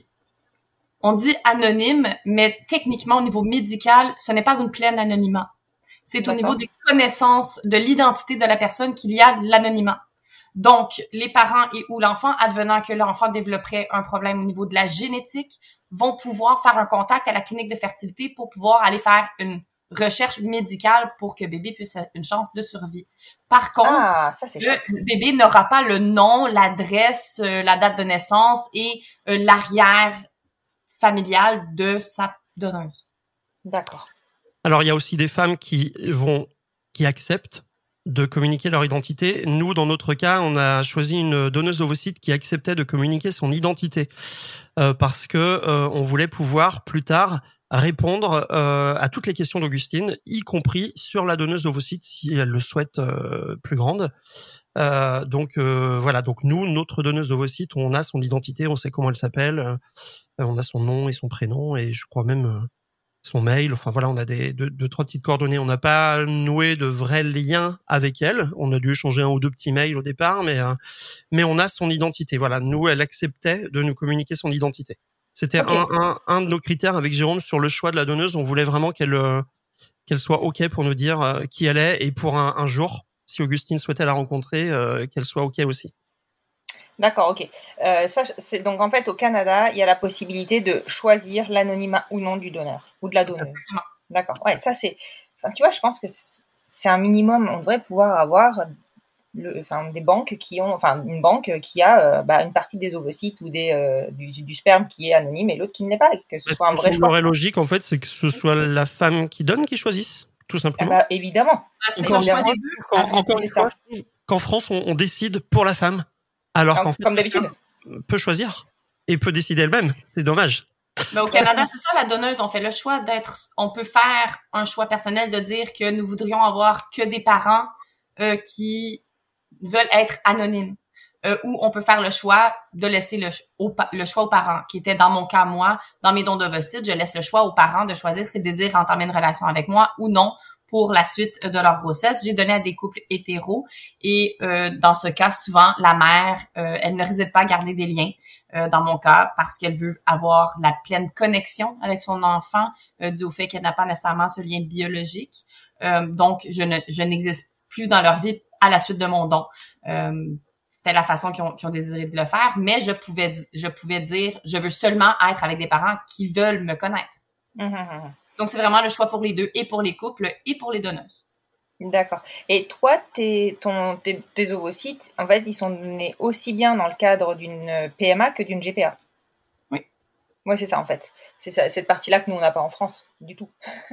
on dit anonyme, mais techniquement, au niveau médical, ce n'est pas une pleine anonymat. C'est D'accord. au niveau des connaissances de l'identité de la personne qu'il y a l'anonymat. Donc, les parents et ou l'enfant, advenant que l'enfant développerait un problème au niveau de la génétique, vont pouvoir faire un contact à la clinique de fertilité pour pouvoir aller faire une recherche médicale pour que bébé puisse avoir une chance de survie. Par contre, ah, ça, c'est le chouette. bébé n'aura pas le nom, l'adresse, euh, la date de naissance et euh, l'arrière familial de sa donneuse. D'accord. Alors, il y a aussi des femmes qui vont, qui acceptent de communiquer leur identité. Nous, dans notre cas, on a choisi une donneuse d'ovocytes qui acceptait de communiquer son identité euh, parce que euh, on voulait pouvoir plus tard répondre euh, à toutes les questions d'Augustine, y compris sur la donneuse d'ovocytes si elle le souhaite euh, plus grande. Euh, donc euh, voilà. Donc nous, notre donneuse d'ovocytes, on a son identité, on sait comment elle s'appelle, euh, on a son nom et son prénom et je crois même euh, son mail, enfin voilà, on a des deux, deux trois petites coordonnées. On n'a pas noué de vrais liens avec elle. On a dû échanger un ou deux petits mails au départ, mais euh, mais on a son identité. Voilà, nous, elle acceptait de nous communiquer son identité. C'était okay. un, un un de nos critères avec Jérôme sur le choix de la donneuse. On voulait vraiment qu'elle euh, qu'elle soit ok pour nous dire euh, qui elle est et pour un, un jour, si Augustine souhaitait la rencontrer, euh, qu'elle soit ok aussi. D'accord, ok. Euh, ça, c'est donc en fait au Canada, il y a la possibilité de choisir l'anonymat ou non du donneur ou de la donneuse. D'accord. Ouais, ça c'est. Enfin, tu vois, je pense que c'est un minimum. On devrait pouvoir avoir, le, enfin, des banques qui ont, enfin, une banque qui a euh, bah, une partie des ovocytes ou des euh, du, du sperme qui est anonyme et l'autre qui ne l'est pas, et que ce soit un vrai choix. Ce qui serait logique, en fait, c'est que ce soit la femme qui donne qui choisisse, tout simplement. Ah bah, évidemment. Ah, c'est encore choix des deux. En, encore une fois, qu'en France, on, on décide pour la femme. Alors qu'en fait, comme d'habitude, peut choisir et peut décider elle-même. C'est dommage. Mais au Canada, c'est ça, la donneuse. On fait le choix d'être. On peut faire un choix personnel de dire que nous voudrions avoir que des parents euh, qui veulent être anonymes. Euh, ou on peut faire le choix de laisser le, au, le choix aux parents, qui était dans mon cas, moi, dans mes dons d'ovocytes, je laisse le choix aux parents de choisir s'ils désirent entamer une relation avec moi ou non pour la suite de leur grossesse. J'ai donné à des couples hétéros et euh, dans ce cas, souvent, la mère, euh, elle ne réside pas à garder des liens, euh, dans mon cas, parce qu'elle veut avoir la pleine connexion avec son enfant, euh, dû au fait qu'elle n'a pas nécessairement ce lien biologique. Euh, donc, je ne je n'existe plus dans leur vie à la suite de mon don. Euh, c'était la façon qu'ils ont, qu'ils ont désiré de le faire, mais je pouvais je pouvais dire, je veux seulement être avec des parents qui veulent me connaître. Mmh. Donc, c'est vraiment le choix pour les deux, et pour les couples, et pour les donneuses. D'accord. Et toi, tes, ton, tes, tes ovocytes, en fait, ils sont donnés aussi bien dans le cadre d'une P M A que d'une G P A. Oui. Oui, c'est ça, en fait. C'est ça, cette partie-là que nous, on n'a pas en France, du tout.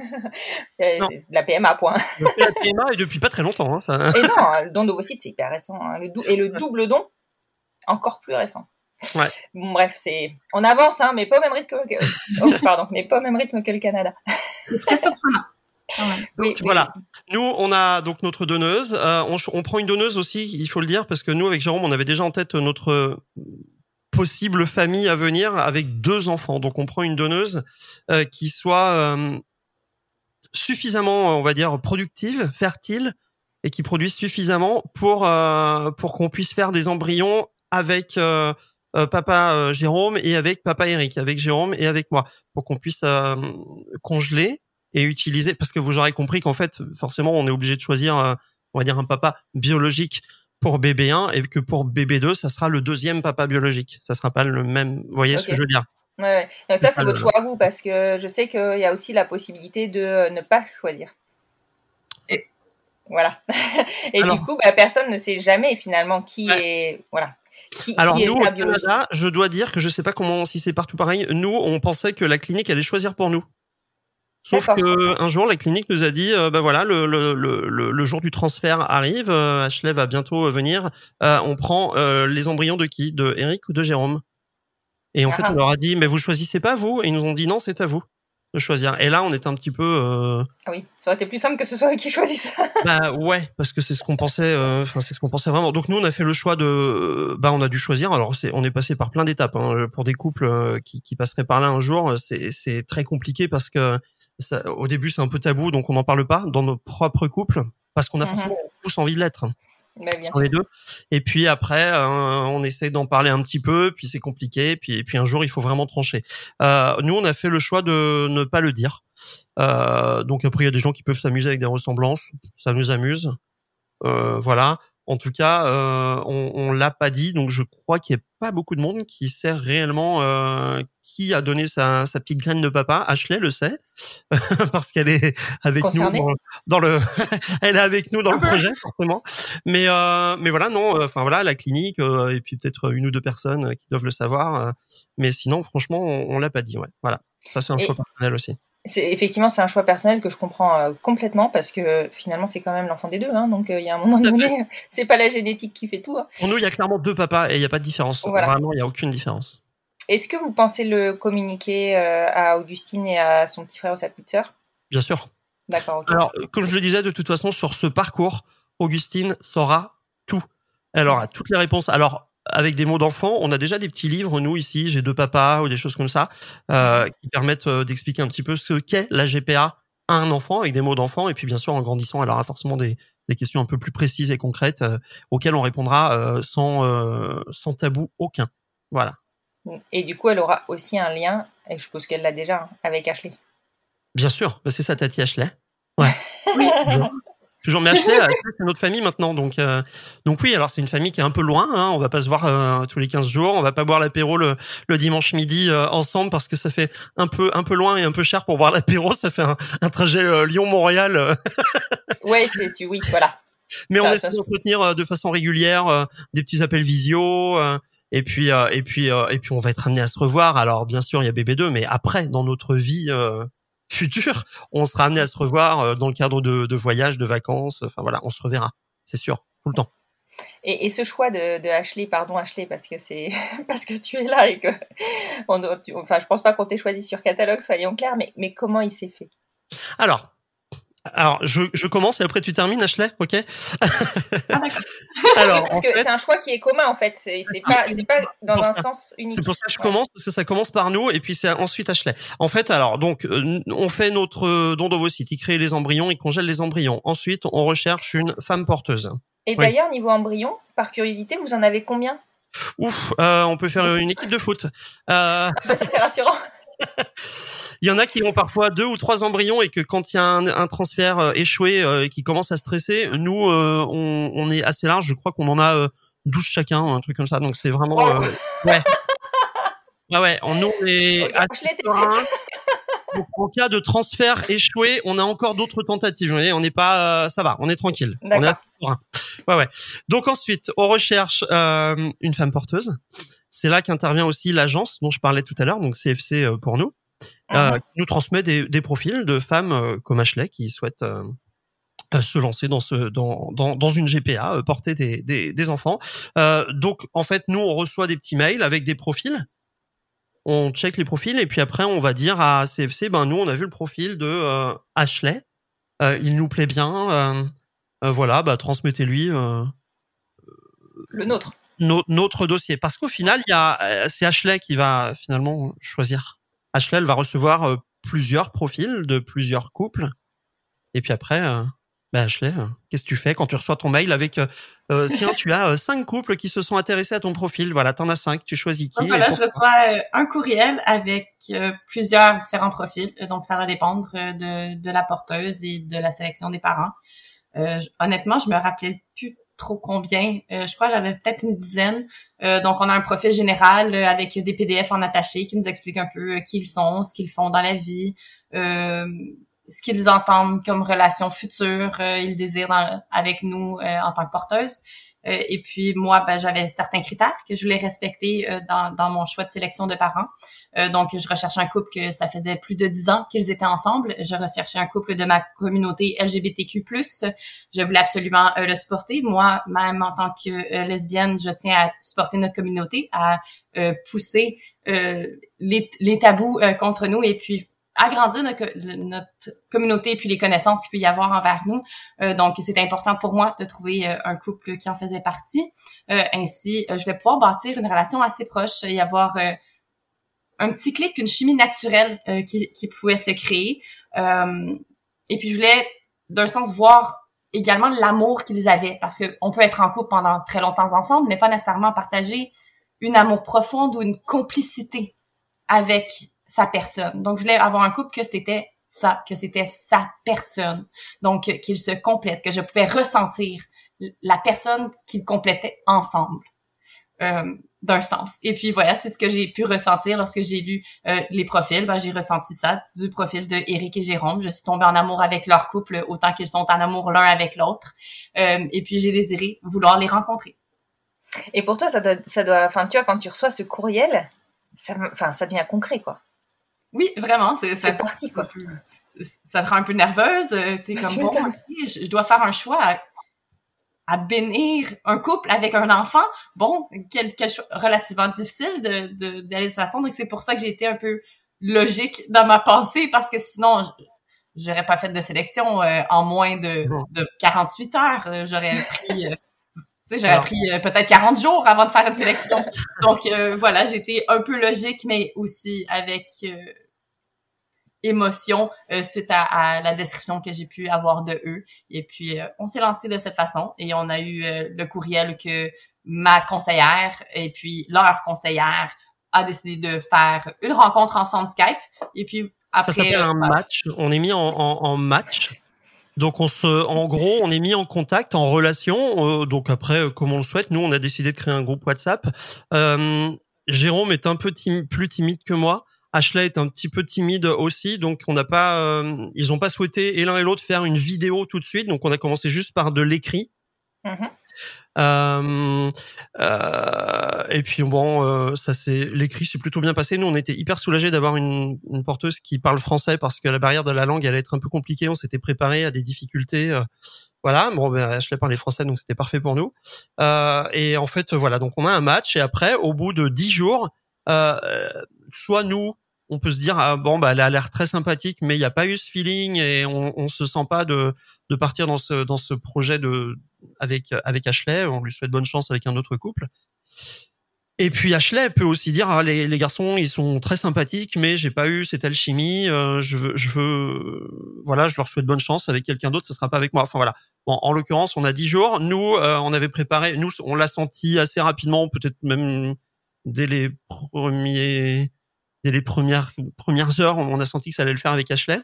c'est, c'est de la P M A, point. La P M A, et depuis pas très longtemps. Hein, ça... Et non, le don d'ovocytes, c'est hyper récent. Hein. Le dou- et le double don, encore plus récent. Ouais. Bon, bref, c'est on avance, hein, mais pas au même rythme que, oh, pardon, mais pas au même rythme que le Canada. Très surprenant. Oui, donc, voilà. Oui. Nous, on a donc notre donneuse. Euh, on, on prend une donneuse aussi, il faut le dire, parce que nous, avec Jérôme, on avait déjà en tête notre possible famille à venir avec deux enfants. Donc, on prend une donneuse euh, qui soit euh, suffisamment, on va dire, productive, fertile, et qui produisent suffisamment pour euh, pour qu'on puisse faire des embryons avec euh, euh, papa euh, Jérôme et avec papa Eric, avec Jérôme et avec moi, pour qu'on puisse euh, congeler et utiliser, parce que vous aurez compris qu'en fait, forcément, on est obligé de choisir, euh, on va dire, un papa biologique pour bébé un, et que pour bébé deux, ça sera le deuxième papa biologique. Ça sera pas le même, vous voyez okay. ce que je veux dire? Ouais, ouais. Donc ça, c'est, c'est votre le... choix à vous, parce que je sais qu'il y a aussi la possibilité de ne pas choisir. Et voilà. Et alors, du coup, bah, personne ne sait jamais finalement qui ouais. est, voilà. Qui, alors qui nous, au Canada, je dois dire que je sais pas comment, si c'est partout pareil. Nous, on pensait que la clinique allait choisir pour nous. Sauf D'accord. que un jour, la clinique nous a dit, euh, ben voilà, le, le le le jour du transfert arrive, euh, Ashley va bientôt venir. Euh, on prend euh, les embryons de qui, de Eric ou de Jérôme? Et en ah. fait, on leur a dit, mais vous choisissez pas vous? Et ils nous ont dit non, c'est à vous de choisir. Et là, on était un petit peu. Euh... Ah oui, ça aurait été plus simple que ce soit eux qui choisissent. Bah ouais, parce que c'est ce qu'on pensait. Enfin, euh, c'est ce qu'on pensait vraiment. Donc nous, on a fait le choix de. Bah, on a dû choisir. Alors, c'est, on est passé par plein d'étapes. Hein. Pour des couples euh, qui qui passeraient par là un jour, c'est c'est très compliqué parce que. Ça, au début, c'est un peu tabou, donc on n'en parle pas dans nos propres couples, parce qu'on a mm-hmm. forcément tous envie de l'être. Bah, sur les deux. Et puis après, euh, on essaie d'en parler un petit peu, puis c'est compliqué, puis, et puis un jour, il faut vraiment trancher. Euh, nous, on a fait le choix de ne pas le dire. Euh, donc après, il y a des gens qui peuvent s'amuser avec des ressemblances, ça nous amuse. Euh, voilà. En tout cas, euh, on, on l'a pas dit, donc je crois qu'il y a pas beaucoup de monde qui sait réellement euh, qui a donné sa, sa petite graine de papa. Ashley le sait parce qu'elle est avec Concernée. nous dans, dans le, elle est avec nous dans le projet forcément. Mais euh, mais voilà, non, enfin voilà, la clinique euh, et puis peut-être une ou deux personnes qui doivent le savoir. Euh, mais sinon, franchement, on, on l'a pas dit. Ouais, voilà. Ça c'est un et... choix personnel aussi. C'est, effectivement, c'est un choix personnel que je comprends euh, complètement parce que finalement, c'est quand même l'enfant des deux. Hein, donc, il euh, y a un moment donné, c'est pas la génétique qui fait tout. Hein. Pour nous, il y a clairement deux papas et il n'y a pas de différence. Voilà. Vraiment, il n'y a aucune différence. Est-ce que vous pensez le communiquer euh, à Augustine et à son petit frère ou sa petite sœur? Bien sûr. D'accord. Okay. Alors, comme je le disais, de toute façon, sur ce parcours, Augustine saura tout. Elle aura toutes les réponses. Alors, avec des mots d'enfant, on a déjà des petits livres, nous, ici, j'ai deux papas ou des choses comme ça, euh, qui permettent euh, d'expliquer un petit peu ce qu'est la G P A à un enfant, avec des mots d'enfant. Et puis, bien sûr, en grandissant, elle aura forcément des, des questions un peu plus précises et concrètes euh, auxquelles on répondra euh, sans, euh, sans tabou aucun. Voilà. Et du coup, elle aura aussi un lien, et je suppose qu'elle l'a déjà, avec Ashley. Bien sûr, bah, c'est sa tati Ashley. Ouais. Oui, toujours. Toujours, mais Ashley, Ashley, c'est notre famille maintenant, donc euh, donc oui. Alors c'est une famille qui est un peu loin. Hein, on va pas se voir euh, tous les quinze jours. On va pas boire l'apéro le, le dimanche midi euh, ensemble parce que ça fait un peu un peu loin et un peu cher pour boire l'apéro. Ça fait un, un trajet euh, Lyon-Montréal. Euh. Ouais, c'est oui, voilà. Mais ça, on essaie d'entretenir euh, de façon régulière euh, des petits appels visio. Euh, et puis euh, et puis euh, et puis on va être amené à se revoir. Alors bien sûr, il y a bébé deux, mais après dans notre vie. Euh, futur, on sera amené à se revoir dans le cadre de, de voyages, de vacances. Enfin voilà, on se reverra, c'est sûr, tout le temps. Et, et ce choix de, de Ashley, pardon Ashley, parce que c'est parce que tu es là et que, on, tu, enfin, je pense pas qu'on t'ait choisi sur catalogue, soyons clairs, mais mais comment il s'est fait? Alors. Alors, je, je commence et après tu termines, Ashley, ok? Ah, d'accord. Alors, parce que fait, c'est un choix qui est commun, en fait. C'est, c'est pas, c'est pas dans un ça. sens unique. C'est pour ça que je commence, parce que ça commence par nous et puis c'est ensuite Ashley. En fait, alors, donc, on fait notre don d'ovocytes. Il crée les embryons, il congèle les embryons. Ensuite, on recherche une femme porteuse. Et oui. D'ailleurs, niveau embryon, par curiosité, vous en avez combien? Ouf, euh, on peut faire une équipe de foot. Euh... Ah bah, ça, c'est rassurant. Il y en a qui ont parfois deux ou trois embryons et que quand il y a un, un transfert euh, échoué euh, et qui commence à stresser, nous, euh, on, on est assez large. Je crois qu'on en a euh, douze chacun, un truc comme ça. Donc c'est vraiment... Oh. Euh, ouais. Ouais, ouais. On, nous, on est... Okay, donc, en cas de transfert échoué, on a encore d'autres tentatives. Vous voyez, on n'est pas... Euh, ça va, on est tranquille. D'accord. On est à... Ouais, ouais. Donc ensuite, on recherche euh, une femme porteuse. C'est là qu'intervient aussi l'agence dont je parlais tout à l'heure, donc C F C euh, pour nous. Euh, qui nous transmet des, des profils de femmes euh, comme Ashley qui souhaitent euh, euh, se lancer dans ce dans dans, dans une G P A, euh, porter des des, des enfants. Euh, donc en fait nous on reçoit des petits mails avec des profils, on check les profils et puis après on va dire à C F C ben nous on a vu le profil de euh, Ashley, euh, il nous plaît bien, euh, euh, voilà bah transmettez-lui euh, le nôtre no, notre dossier parce qu'au final il y a euh, c'est Ashley qui va finalement choisir. Ashley, elle va recevoir euh, plusieurs profils de plusieurs couples. Et puis après, euh, Bah Ashley, euh, qu'est-ce que tu fais quand tu reçois ton mail avec euh, euh, tiens, tu as euh, cinq couples qui se sont intéressés à ton profil. Voilà, t'en as cinq. Tu choisis qui? Donc voilà, je reçois euh, un courriel avec euh, plusieurs différents profils. Donc ça va dépendre euh, de, de la porteuse et de la sélection des parents. Euh, j- honnêtement, je me rappelais plus trop combien. Euh, je crois que j'en avais peut-être une dizaine. Euh, donc on a un profil général euh, avec des P D F en attaché qui nous expliquent un peu euh, qui ils sont, ce qu'ils font dans la vie. Euh, ce qu'ils entendent comme relation future, euh, ils désirent dans- avec nous euh, en tant que porteuse. Euh, et puis moi, ben, j'avais certains critères que je voulais respecter euh, dans, dans mon choix de sélection de parents. Euh, donc, je recherchais un couple que ça faisait plus de dix ans qu'ils étaient ensemble. Je recherchais un couple de ma communauté L G B T Q plus. Je voulais absolument euh, le supporter. Moi, même en tant que euh, lesbienne, je tiens à supporter notre communauté, à euh, pousser euh, les, les tabous euh, contre nous et puis agrandir notre, notre communauté et puis les connaissances qu'il peut y avoir envers nous. Euh, donc, c'est important pour moi de trouver euh, un couple qui en faisait partie. Euh, ainsi, euh, je vais pouvoir bâtir une relation assez proche et avoir euh, un petit clic, une chimie naturelle euh, qui, qui pouvait se créer. Euh, et puis, je voulais, d'un sens, voir également l'amour qu'ils avaient, parce que on peut être en couple pendant très longtemps ensemble, mais pas nécessairement partager une amour profonde ou une complicité avec sa personne. Donc, je voulais avoir un couple que c'était ça, que c'était sa personne. Donc, euh, qu'ils se complètent, que je pouvais ressentir la personne qu'ils complétaient ensemble, euh, d'un sens. Et puis, voilà, c'est ce que j'ai pu ressentir lorsque j'ai lu euh, les profils. Ben, j'ai ressenti ça du profil de Éric et Jérôme. Je suis tombée en amour avec leur couple autant qu'ils sont en amour l'un avec l'autre. Euh, et puis, j'ai désiré vouloir les rencontrer. Et pour toi, ça doit, ça doit, enfin, tu vois, quand tu reçois ce courriel, ça, enfin, ça devient concret, quoi. Oui, vraiment, c'est, C'est parti, quoi. Ça te rend un peu nerveuse, euh, tu sais, comme Tu bon, m'étonnes. ok, je, je dois faire un choix à, à bénir un couple avec un enfant. Bon, quel, quel choix relativement difficile de, de, d'y aller de cette façon. Donc, c'est pour ça que j'ai été un peu logique dans ma pensée, parce que sinon, je, j'aurais pas fait de sélection euh, en moins de, de quarante-huit heures. Euh, j'aurais pris... Euh, Tu sais, j'aurais Alors. pris euh, peut-être quarante jours avant de faire une sélection. Donc, euh, voilà, j'étais un peu logique, mais aussi avec euh, émotion euh, suite à, à la description que j'ai pu avoir de eux. Et puis, euh, on s'est lancé de cette façon et on a eu euh, le courriel que ma conseillère et puis leur conseillère a décidé de faire une rencontre ensemble Skype. Et puis, après... Ça s'appelle un euh, match. On est mis en, en, en match. Donc on se, en gros, on est mis en contact, en relation. Euh, donc après, euh, comme on le souhaite, nous on a décidé de créer un groupe WhatsApp. Euh, Jérôme est un peu tim- plus timide que moi. Ashley est un petit peu timide aussi, donc on n'a pas, euh, ils ont pas souhaité et l'un et l'autre faire une vidéo tout de suite. Donc on a commencé juste par de l'écrit. Mhm. Euh, euh, et puis bon, euh, ça c'est l'écrit s'est plutôt bien passé. Nous, on était hyper soulagés d'avoir une, une porteuse qui parle français parce que la barrière de la langue allait être un peu compliquée. On s'était préparé à des difficultés. Euh, voilà, bon, ben, Ashley parlait français, donc c'était parfait pour nous. Euh, et en fait, voilà, donc on a un match et après, au bout de dix jours, euh, soit nous, on peut se dire ah, bon bah elle a l'air très sympathique, mais il n'y a pas eu ce feeling et on, on se sent pas de de partir dans ce dans ce projet de avec avec Ashley. On lui souhaite bonne chance avec un autre couple. Et puis Ashley peut aussi dire ah, les les garçons ils sont très sympathiques, mais j'ai pas eu cette alchimie. Euh, je veux je veux voilà, je leur souhaite bonne chance avec quelqu'un d'autre. Ça sera pas avec moi. Enfin voilà. Bon, en l'occurrence, on a dix jours. Nous, euh, on avait préparé. Nous, on l'a senti assez rapidement, peut-être même dès les premiers. Dès les premières premières heures, on a senti que ça allait le faire avec Ashley.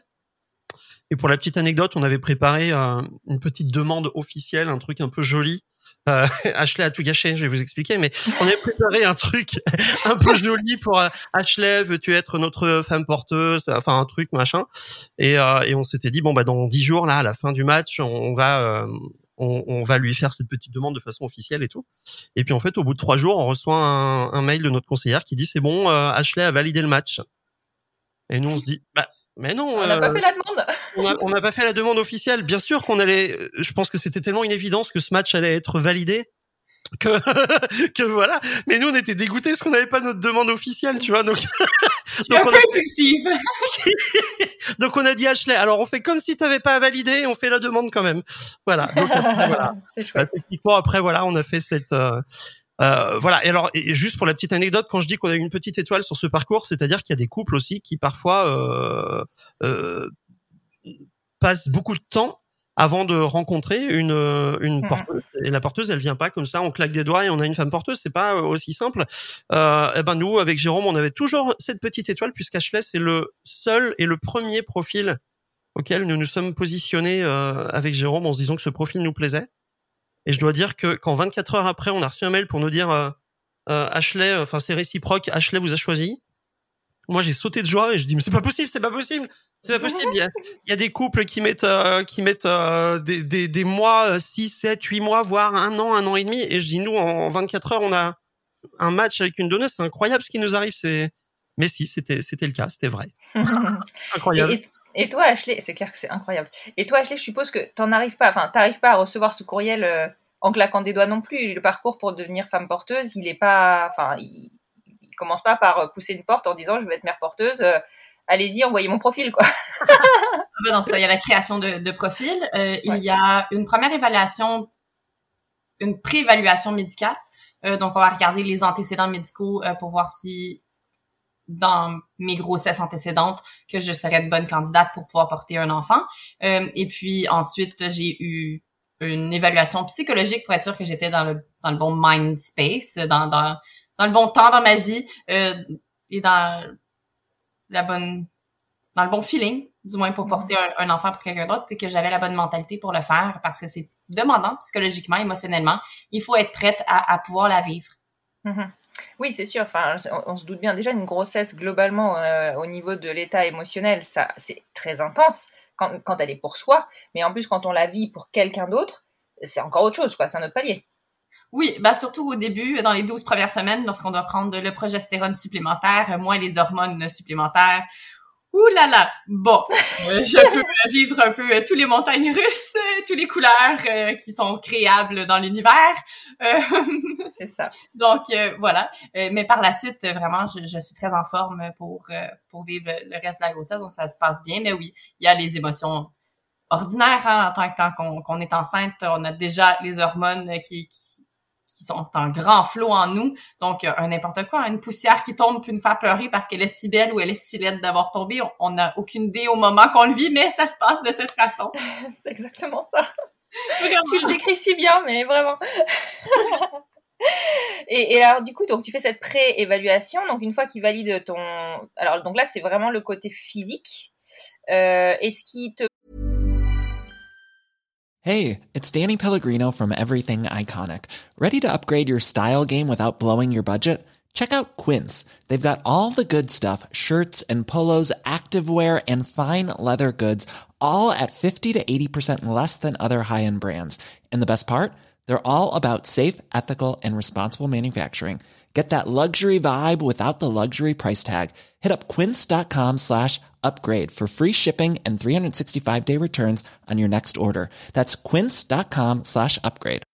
Et pour la petite anecdote, on avait préparé euh, une petite demande officielle, un truc un peu joli. Euh, Ashley a tout gâché, je vais vous expliquer, mais on avait préparé un truc un peu joli pour euh, Ashley, veux-tu être notre femme porteuse, enfin un truc machin. Et, euh, et on s'était dit bon bah dans dix jours là, à la fin du match, on va euh, on, on va lui faire cette petite demande de façon officielle et tout. Et puis en fait, au bout de trois jours, on reçoit un, un mail de notre conseillère qui dit c'est bon, euh, Ashley a validé le match. Et nous on se dit bah mais non, On n'a euh, pas fait la demande. on a- on n'a pas fait la demande officielle. Bien sûr qu'on allait. Je pense que c'était tellement une évidence que ce match allait être validé que que voilà. Mais nous on était dégoûtés parce qu'on n'avait pas notre demande officielle, tu vois. Donc donc un on peu a impulsive. donc on a dit Ashley. Alors on fait comme si t'avais pas à valider, et on fait la demande quand même. Voilà. Donc après, voilà. C'est Bah, chouette. techniquement après voilà, on a fait cette. Euh, euh, voilà. Et alors, et juste pour la petite anecdote, quand je dis qu'on a eu une petite étoile sur ce parcours, c'est-à-dire qu'il y a des couples aussi qui parfois euh, euh, passent beaucoup de temps avant de rencontrer une une Mhm. porteuse. Et la porteuse, elle vient pas comme ça, on claque des doigts et on a une femme porteuse. C'est pas aussi simple. Euh, et ben nous, avec Jérôme, on avait toujours cette petite étoile puisqu'Ashley, c'est le seul et le premier profil auquel nous nous sommes positionnés euh, avec Jérôme en se disant que ce profil nous plaisait. Et je dois dire que quand vingt-quatre heures après, on a reçu un mail pour nous dire euh, euh, Ashley, enfin c'est réciproque, Ashley vous a choisi. Moi, j'ai sauté de joie et je dis mais c'est pas possible, c'est pas possible. C'est pas possible. Il y a, il y a des couples qui mettent, euh, qui mettent euh, des, des, des mois, six, sept, huit mois, voire un an, un an et demi. Et je dis, nous, en vingt-quatre heures, on a un match avec une donneuse. C'est incroyable ce qui nous arrive. C'est, mais si, c'était, c'était le cas, c'était vrai. Incroyable. Et, et, et toi, Ashley, c'est clair que c'est incroyable. Et toi, Ashley, je suppose que t'en arrives pas, enfin, t'arrives pas à recevoir ce courriel euh, en claquant des doigts non plus. Le parcours pour devenir femme porteuse, il est pas, enfin, il, il commence pas par pousser une porte en disant, je vais être mère porteuse. Euh, allez-y, envoyez mon profil, quoi. Ben non, ça, il y a la création de, de profil. Euh, il ouais. y a une première évaluation, une pré-évaluation médicale. Euh, donc, on va regarder les antécédents médicaux euh, pour voir si, dans mes grossesses antécédentes, que je serais de bonne candidate pour pouvoir porter un enfant. Euh, et puis, ensuite, j'ai eu une évaluation psychologique pour être sûre que j'étais dans le, dans le bon mind space, dans, dans, dans le bon temps dans ma vie euh, et dans la bonne, dans le bon feeling, du moins pour porter un, un enfant pour quelqu'un d'autre, et que j'avais la bonne mentalité pour le faire parce que c'est demandant psychologiquement, émotionnellement. Il faut être prête à, à pouvoir la vivre. Mm-hmm. Oui, c'est sûr. Enfin, on, on se doute bien. Déjà, une grossesse globalement euh, au niveau de l'état émotionnel, ça, c'est très intense quand, quand elle est pour soi. Mais en plus, quand on la vit pour quelqu'un d'autre, c'est encore autre chose, quoi. C'est un autre palier. Oui, bah surtout au début, dans les douze premières semaines, lorsqu'on doit prendre le progestérone supplémentaire, moins les hormones supplémentaires. Ouh là là! Bon, euh, je peux vivre un peu euh, tous les montagnes russes, euh, tous les couleurs euh, qui sont créables dans l'univers. Euh, C'est ça. Donc, euh, voilà. Euh, mais par la suite, euh, vraiment, je, je suis très en forme pour euh, pour vivre le reste de la grossesse, donc ça se passe bien. Mais oui, il y a les émotions ordinaires, hein, en tant que quand qu'on, qu'on est enceinte, on a déjà les hormones qui... qui qui sont en grand flot en nous. Donc, un n'importe quoi, une poussière qui tombe puis nous faire pleurer parce qu'elle est si belle ou elle est si laide d'avoir tombé. On n'a aucune idée au moment qu'on le vit, mais ça se passe de cette façon. C'est exactement ça. Vraiment. Tu le décris si bien, mais vraiment. et, et alors, du coup, donc tu fais cette pré-évaluation. Donc, une fois qu'il valide ton... Alors, donc là, c'est vraiment le côté physique. Euh, est-ce qu'il te... Hey, it's Danny Pellegrino from Everything Iconic. Ready to upgrade your style game without blowing your budget? Check out Quince. They've got all the good stuff, shirts and polos, activewear, and fine leather goods, all at fifty to eighty percent less than other high-end brands. And the best part? They're all about safe, ethical, and responsible manufacturing. Get that luxury vibe without the luxury price tag. Hit up quince.com slash upgrade for free shipping and three sixty-five day returns on your next order. That's quince.com slash upgrade.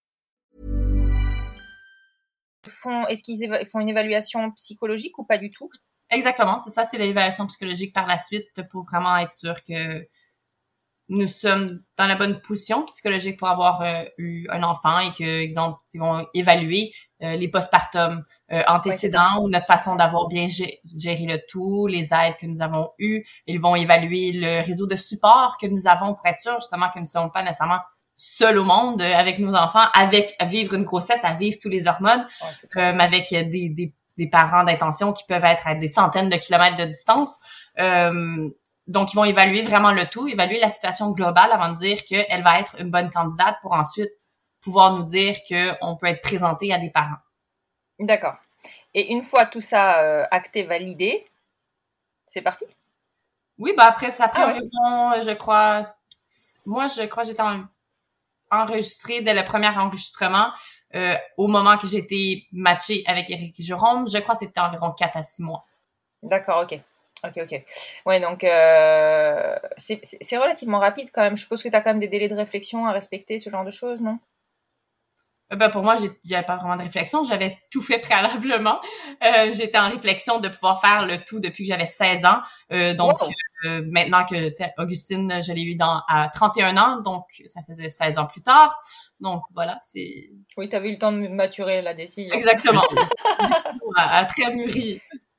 Font, est-ce qu'ils éva- font une évaluation psychologique ou pas du tout? Exactement, c'est ça, c'est l'évaluation psychologique par la suite pour vraiment être sûr que nous sommes dans la bonne position psychologique pour avoir euh, eu un enfant et que, exemple, ils vont évaluer euh, les postpartum euh, antécédents ouais, ou notre façon d'avoir bien gé- géré le tout, les aides que nous avons eues. Ils vont évaluer le réseau de support que nous avons pour être sûr justement que nous ne sommes pas nécessairement seuls au monde euh, avec nos enfants, avec à vivre une grossesse, à vivre tous les hormones, ouais, euh, avec des, des, des parents d'intention qui peuvent être à des centaines de kilomètres de distance. Euh, Donc, ils vont évaluer vraiment le tout, évaluer la situation globale avant de dire qu'elle va être une bonne candidate pour ensuite pouvoir nous dire qu'on peut être présenté à des parents. D'accord. Et une fois tout ça euh, acté, validé, c'est parti? Oui, bah après, ça prend environ, ah ouais. je crois... Moi, je crois que j'étais en, enregistrée dès le premier enregistrement euh, au moment que j'ai été matchée avec Éric et Jérôme. Je crois que c'était environ quatre à six mois. D'accord, ok. Ok, ok. Ouais, donc euh, c'est, c'est, c'est relativement rapide quand même. Je suppose que tu as quand même des délais de réflexion à respecter, ce genre de choses, non? Euh, ben pour moi, il n'y avait pas vraiment de réflexion. J'avais tout fait préalablement. Euh, j'étais en réflexion de pouvoir faire le tout depuis que j'avais seize ans. Euh, donc, wow. euh, maintenant que, tu sais, Augustine, je l'ai eu dans, à trente et un ans, donc ça faisait seize ans plus tard. Donc, voilà, c'est... Oui, tu avais eu le temps de maturer la décision. Exactement. à, à très mûri.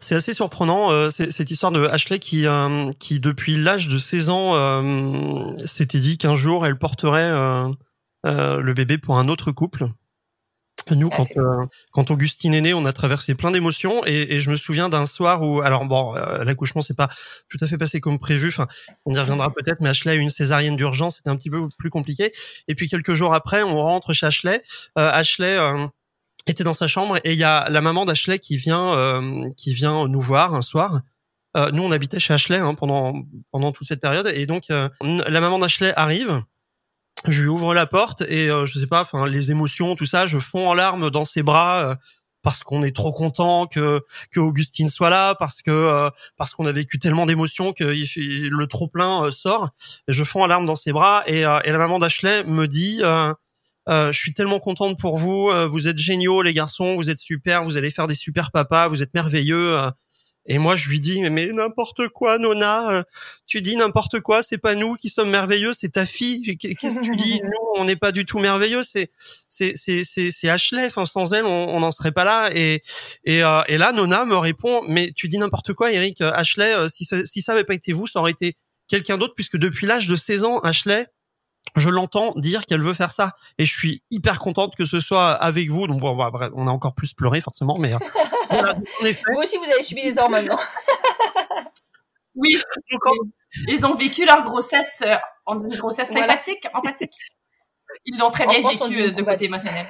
C'est assez surprenant, euh, c'est, cette histoire de Ashley qui, euh, qui depuis l'âge de seize ans, euh, s'était dit qu'un jour, elle porterait euh, euh, le bébé pour un autre couple. Nous, Ah, quand c'est euh, quand Augustine est née, on a traversé plein d'émotions et, et je me souviens d'un soir où, alors bon, euh, l'accouchement c'est pas tout à fait passé comme prévu. Enfin, on y reviendra peut-être, mais Ashley a eu une césarienne d'urgence, c'était un petit peu plus compliqué. Et puis quelques jours après, on rentre chez Ashley. Euh, Ashley euh, était dans sa chambre et il y a la maman d'Ashley qui vient euh, qui vient nous voir un soir. Euh, nous, on habitait chez Ashley hein, pendant pendant toute cette période et donc euh, la maman d'Ashley arrive. Je lui ouvre la porte et euh, je sais pas, enfin les émotions, tout ça, je fonds en larmes dans ses bras euh, parce qu'on est trop content que que Augustine soit là, parce que euh, parce qu'on a vécu tellement d'émotions que il, le trop plein euh, sort. Et je fonds en larmes dans ses bras et, euh, et la maman d'Ashley me dit, euh, euh, je suis tellement contente pour vous, euh, vous êtes géniaux les garçons, vous êtes super, vous allez faire des super papas, vous êtes merveilleux. Euh, Et moi, je lui dis, mais, mais n'importe quoi, Nona, euh, tu dis n'importe quoi, c'est pas nous qui sommes merveilleux, c'est ta fille. Qu'est-ce que tu dis? Nous, on n'est pas du tout merveilleux, c'est, c'est, c'est, c'est, c'est Ashley. Enfin, sans elle, on n'en serait pas là. Et, et, euh, et là, Nona me répond, mais tu dis n'importe quoi, Eric. Ashley, euh, si ça, si ça avait pas été vous, ça aurait été quelqu'un d'autre, puisque depuis l'âge de seize ans, Ashley, je l'entends dire qu'elle veut faire ça. Et je suis hyper contente que ce soit avec vous. Donc, bon, bah, bref, on a encore plus pleuré, forcément, mais, euh, voilà, en effet. Vous aussi, vous avez subi des hormones, non? Oui, ils ont vécu leur grossesse, euh, on dit une grossesse Voilà. sympathique, empathique. Ils l'ont très En bien France, on vécu dit euh, une de coupade. côté émotionnel.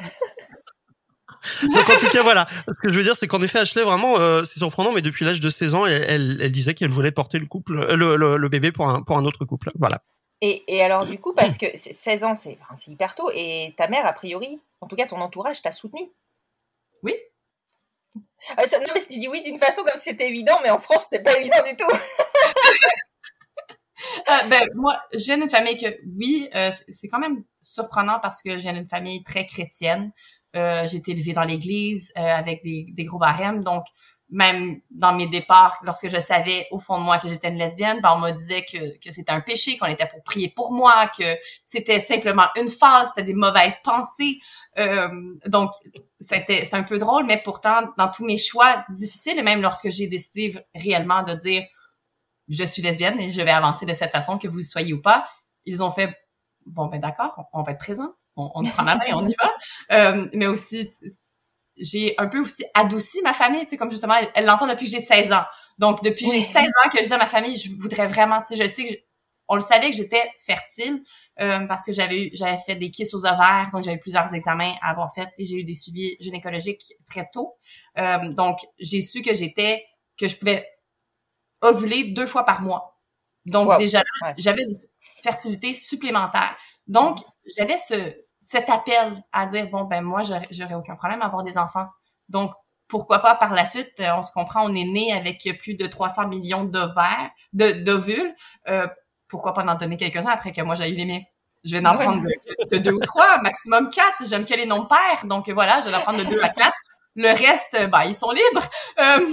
Donc en tout cas voilà, ce que je veux dire c'est qu'en effet Ashley vraiment euh, c'est surprenant mais depuis l'âge de seize ans elle, elle, elle disait qu'elle voulait porter le couple euh, le, le, le bébé pour un pour un autre couple. Voilà. Et, et alors, du coup, parce que c'est- seize ans, c'est enfin, c'est hyper tôt, et ta mère, a priori, en tout cas ton entourage, t'a soutenu. Oui. Ah, ça- non, mais tu dis oui d'une façon comme si c'était évident, mais en France, c'est pas évident du tout. Euh, ben, moi, je viens d'une famille que, oui, euh, c'est- c'est quand même surprenant parce que je viens d'une famille très chrétienne. Euh, j'ai été élevée dans l'église euh, avec des, des gros barèmes. Donc, même dans mes départs, lorsque je savais au fond de moi que j'étais une lesbienne, ben, on me disait que, que c'était un péché, qu'on était pour prier pour moi, que c'était simplement une phase, c'était des mauvaises pensées. Euh, donc, c'était, c'était un peu drôle, mais pourtant, dans tous mes choix difficiles, et même lorsque j'ai décidé réellement de dire je suis lesbienne et je vais avancer de cette façon, que vous soyez ou pas, ils ont fait bon ben d'accord, on, on va être présent, on, on prend la main et on y va. Euh, mais aussi j'ai un peu aussi adouci ma famille, tu sais, comme justement elle, elle l'entend depuis que j'ai seize ans. Donc depuis que j'ai seize ans que je dis à ma famille, je voudrais vraiment, tu sais, je sais que je, on le savait que j'étais fertile euh, parce que j'avais eu j'avais fait des kystes aux ovaires, donc j'avais plusieurs examens à avoir fait et j'ai eu des suivis gynécologiques très tôt. Euh, donc j'ai su que j'étais que je pouvais ovuler deux fois par mois. Donc, Wow. déjà, Ouais. j'avais une fertilité supplémentaire. Donc, j'avais ce cet appel à dire, bon, ben moi, j'aurais, j'aurais aucun problème à avoir des enfants. Donc, pourquoi pas par la suite, euh, on se comprend, on est né avec plus de trois cents millions d'ovaires, de, d'ovules. Euh, pourquoi pas en donner quelques-uns après que moi, j'ai eu les miens? Je vais en Ouais. prendre de, de deux ou trois, maximum quatre. J'aime que les noms pairs. Donc, voilà, je vais en prendre de deux à quatre. Le reste, ben, ils sont libres. Euh,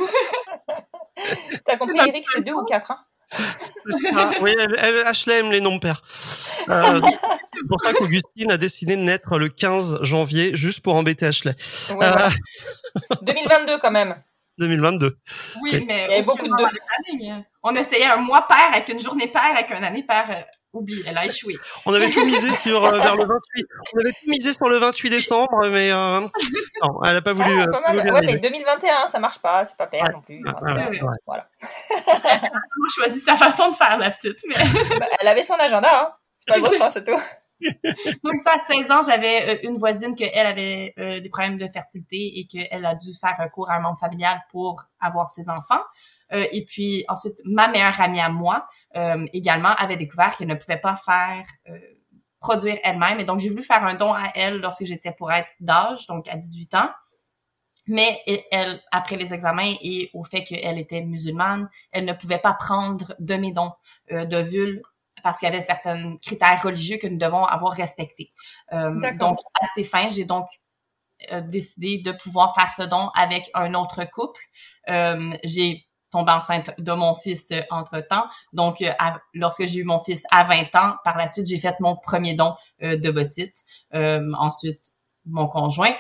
T'as compris, Eric, c'est deux ou quatre, hein? C'est ça. Oui, elle, elle, Ashley aime les noms pairs. Euh, c'est pour ça qu'Augustine a décidé de naître le quinze janvier juste pour embêter Ashley. Ouais, Euh, voilà. deux mille vingt-deux quand même. deux mille vingt-deux. Oui, mais Il y avait beaucoup de aucunement deux. dans le planning. On essayait un mois pair avec une journée paire avec une année paire. Euh, oublie, elle a échoué. On avait tout misé sur euh, vers le vingt-huit. On avait tout misé sur le vingt-huit décembre, mais euh, non, elle a pas voulu. Ah, euh, pas pas mal. voulu Ouais, arriver. mais deux mille vingt et un, ça marche pas, c'est pas pair Ouais. non plus. Ah, Enfin, ouais, c'est- c'est vrai. voilà. Elle a choisi sa façon de faire, la petite. Mais... Bah, elle avait son agenda, hein. C'est pas le vôtre, hein, c'est tout. Donc, ça, à seize ans, j'avais euh, une voisine qu'elle avait euh, des problèmes de fertilité et qu'elle a dû faire recours à un membre familial pour avoir ses enfants. Euh, et puis, ensuite, ma meilleure amie à moi, euh, également, avait découvert qu'elle ne pouvait pas faire... Euh, produire elle-même. Et donc, j'ai voulu faire un don à elle lorsque j'étais pour être d'âge, donc à dix-huit ans. Mais elle, après les examens et au fait qu'elle était musulmane, elle ne pouvait pas prendre de mes dons euh, d'ovules parce qu'il y avait certains critères religieux que nous devons avoir respectés. Euh, donc, à ces fins, j'ai donc euh, décidé de pouvoir faire ce don avec un autre couple. Euh, j'ai tombé enceinte de mon fils euh, entre-temps. Donc, euh, à, lorsque j'ai eu mon fils à vingt ans, par la suite, j'ai fait mon premier don euh, d'ovocytes. Euh, ensuite, mon conjoint.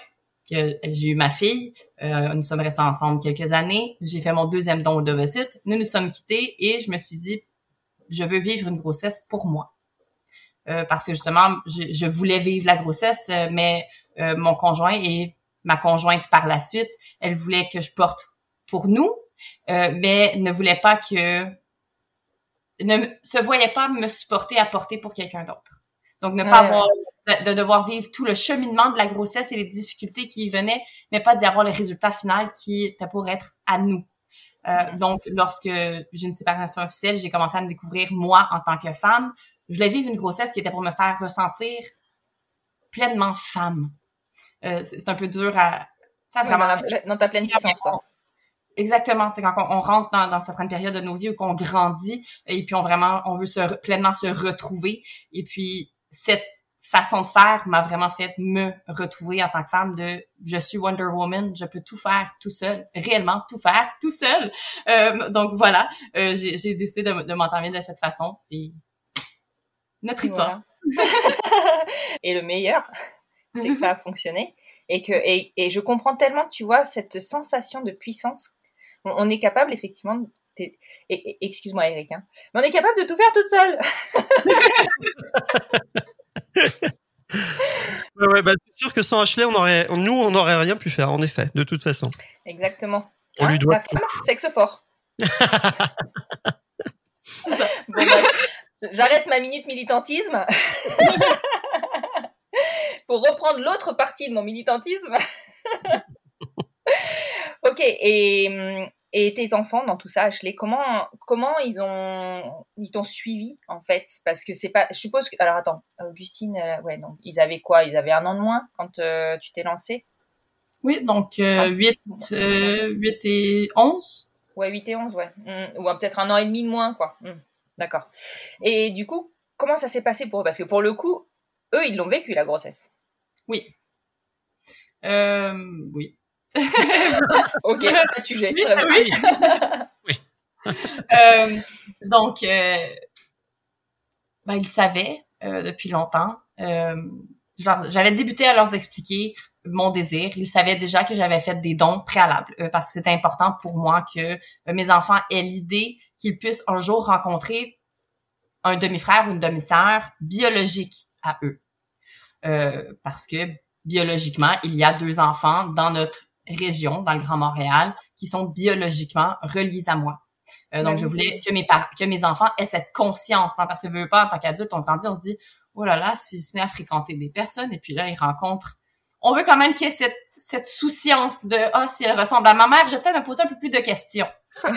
que j'ai eu ma fille. Euh, nous sommes restés ensemble quelques années. J'ai fait mon deuxième don d'ovocytes. Nous nous sommes quittés et je me suis dit, je veux vivre une grossesse pour moi. Euh, parce que justement, je, je voulais vivre la grossesse, euh, mais euh, mon conjoint et ma conjointe par la suite, elle voulait que je porte pour nous, euh, mais ne voulait pas que... ne se voyait pas me supporter à porter pour quelqu'un d'autre. Donc, ne pas ouais. avoir... De, de devoir vivre tout le cheminement de la grossesse et les difficultés qui y venaient, mais pas d'y avoir le résultat final qui était pour être à nous. Euh, donc, lorsque j'ai une séparation officielle, j'ai commencé à me découvrir moi en tant que femme. Je voulais vivre une grossesse qui était pour me faire ressentir pleinement femme. Euh, c'est, c'est un peu dur à... Ça, oui, vraiment, dans, la, dans ta pleine puissance, quoi. Exactement, tu sais, quand on, on rentre dans, dans certaines périodes de nos vies où qu'on grandit et puis on vraiment, on veut se pleinement se retrouver. Et puis, cette façon de faire m'a vraiment fait me retrouver en tant que femme de je suis Wonder Woman, je peux tout faire tout seul, réellement tout faire tout seul. Euh, donc voilà, euh, j'ai, j'ai décidé de, de m'entendre de cette façon et notre histoire. Voilà. Et le meilleur, c'est que ça a fonctionné et que et, et je comprends tellement, tu vois, cette sensation de puissance. On, on est capable effectivement de, et, et, excuse-moi Eric, hein, mais on est capable de tout faire toute seule. ouais, ouais, bah, c'est sûr que sans Ashley, on aurait, nous, on n'aurait rien pu faire, en effet, de toute façon. Exactement. On hein, lui doit la femme, sexe fort. Bon, bah, j'arrête ma minute militantisme pour reprendre l'autre partie de mon militantisme. Ok, et, et tes enfants dans tout ça, Ashley, comment comment ils ont ils t'ont suivi en fait, parce que c'est pas, je suppose que, alors attends, Augustine, euh, ouais non, ils avaient quoi, ils avaient un an de moins quand euh, tu t'es lancée? Oui, donc euh, ah. huit, euh, huit et onze. Ouais, huit et onze, ouais, mmh. Ou peut-être un an et demi de moins, quoi. Mmh. D'accord. Et du coup, comment ça s'est passé pour eux? Parce que pour le coup, eux, ils l'ont vécu la grossesse. Oui. Euh, oui. Ok, pas de sujet. Oui. oui. oui. euh, donc, euh, ben, ils savaient euh, depuis longtemps. Euh, genre, j'avais débuté à leur expliquer mon désir. Ils savaient déjà que j'avais fait des dons préalables euh, parce que c'était important pour moi que euh, mes enfants aient l'idée qu'ils puissent un jour rencontrer un demi-frère ou une demi-sœur biologique à eux. Euh, parce que biologiquement, il y a deux enfants dans notre région, dans le Grand Montréal, qui sont biologiquement reliés à moi. Euh, donc, oui. je voulais que mes par- que mes enfants aient cette conscience, hein, parce que, veux pas, en tant qu'adulte, on grandit, on se dit, oh là là, s'ils se mettent à fréquenter des personnes, et puis là, ils rencontrent... On veut quand même qu'il y ait cette, cette souciance de, ah, oh, si elle ressemble à ma mère, je vais peut-être me poser un peu plus de questions. ça,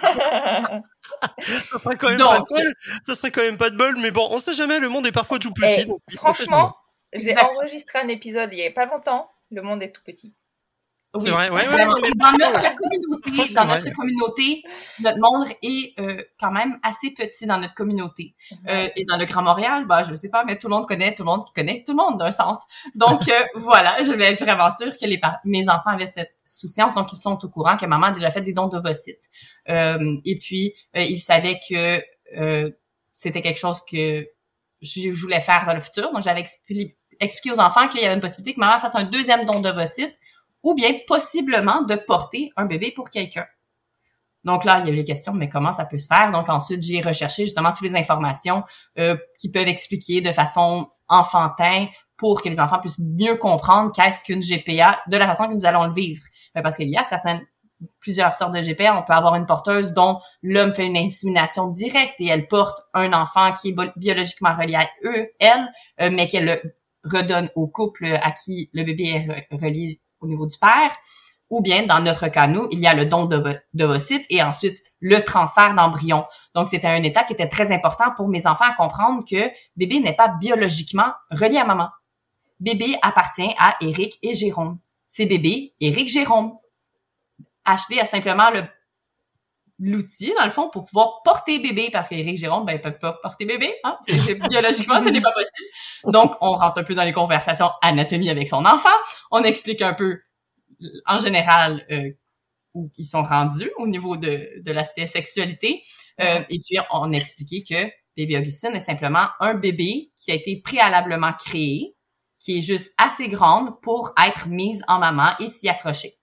serait quand même donc, pas de bol. ça serait quand même pas de bol, mais bon, on sait jamais, le monde est parfois tout petit. Et donc, franchement, j'ai Exactement. enregistré un épisode il y a pas longtemps, le monde est tout petit. C'est oui, vrai, ouais, ouais, dans, ouais, dans notre communauté, dans notre communauté, notre monde est euh, quand même assez petit dans notre communauté. Euh, et dans le Grand Montréal, bah je sais pas, mais tout le monde connaît tout le monde qui connaît tout le monde d'un sens. Donc euh, voilà, je vais être vraiment sûre que les par- mes enfants avaient cette souciance, donc ils sont au courant que maman a déjà fait des dons d'ovocytes. Euh, et puis euh, ils savaient que euh, c'était quelque chose que je voulais faire dans le futur. Donc j'avais expli- expliqué aux enfants qu'il y avait une possibilité que maman fasse un deuxième don d'ovocytes, ou bien possiblement de porter un bébé pour quelqu'un. Donc là, il y a eu les questions, mais comment ça peut se faire? Donc ensuite, j'ai recherché justement toutes les informations euh, qui peuvent expliquer de façon enfantin pour que les enfants puissent mieux comprendre qu'est-ce qu'une G P A de la façon que nous allons le vivre. Parce qu'il y a certaines, plusieurs sortes de G P A. On peut avoir une porteuse dont l'homme fait une insémination directe et elle porte un enfant qui est biologiquement relié à eux, elle, euh, mais qu'elle le redonne au couple à qui le bébé est relié au niveau du père, ou bien, dans notre cas, nous, il y a le don d'ovocytes et ensuite le transfert d'embryon. Donc, c'était un état qui était très important pour mes enfants à comprendre que bébé n'est pas biologiquement relié à maman. Bébé appartient à Éric et Jérôme. C'est bébé Éric Jérôme. Ashley a simplement le l'outil, dans le fond, pour pouvoir porter bébé, parce qu'Éric Jérôme, ben, ils peuvent pas porter bébé, hein. C'est, c'est, biologiquement, ce n'est pas possible. Donc, on rentre un peu dans les conversations anatomie avec son enfant. On explique un peu, en général, euh, où ils sont rendus au niveau de, de l'aspect sexualité. Euh, et puis, on a expliqué que bébé Augustine est simplement un bébé qui a été préalablement créé, qui est juste assez grande pour être mise en maman et s'y accrocher.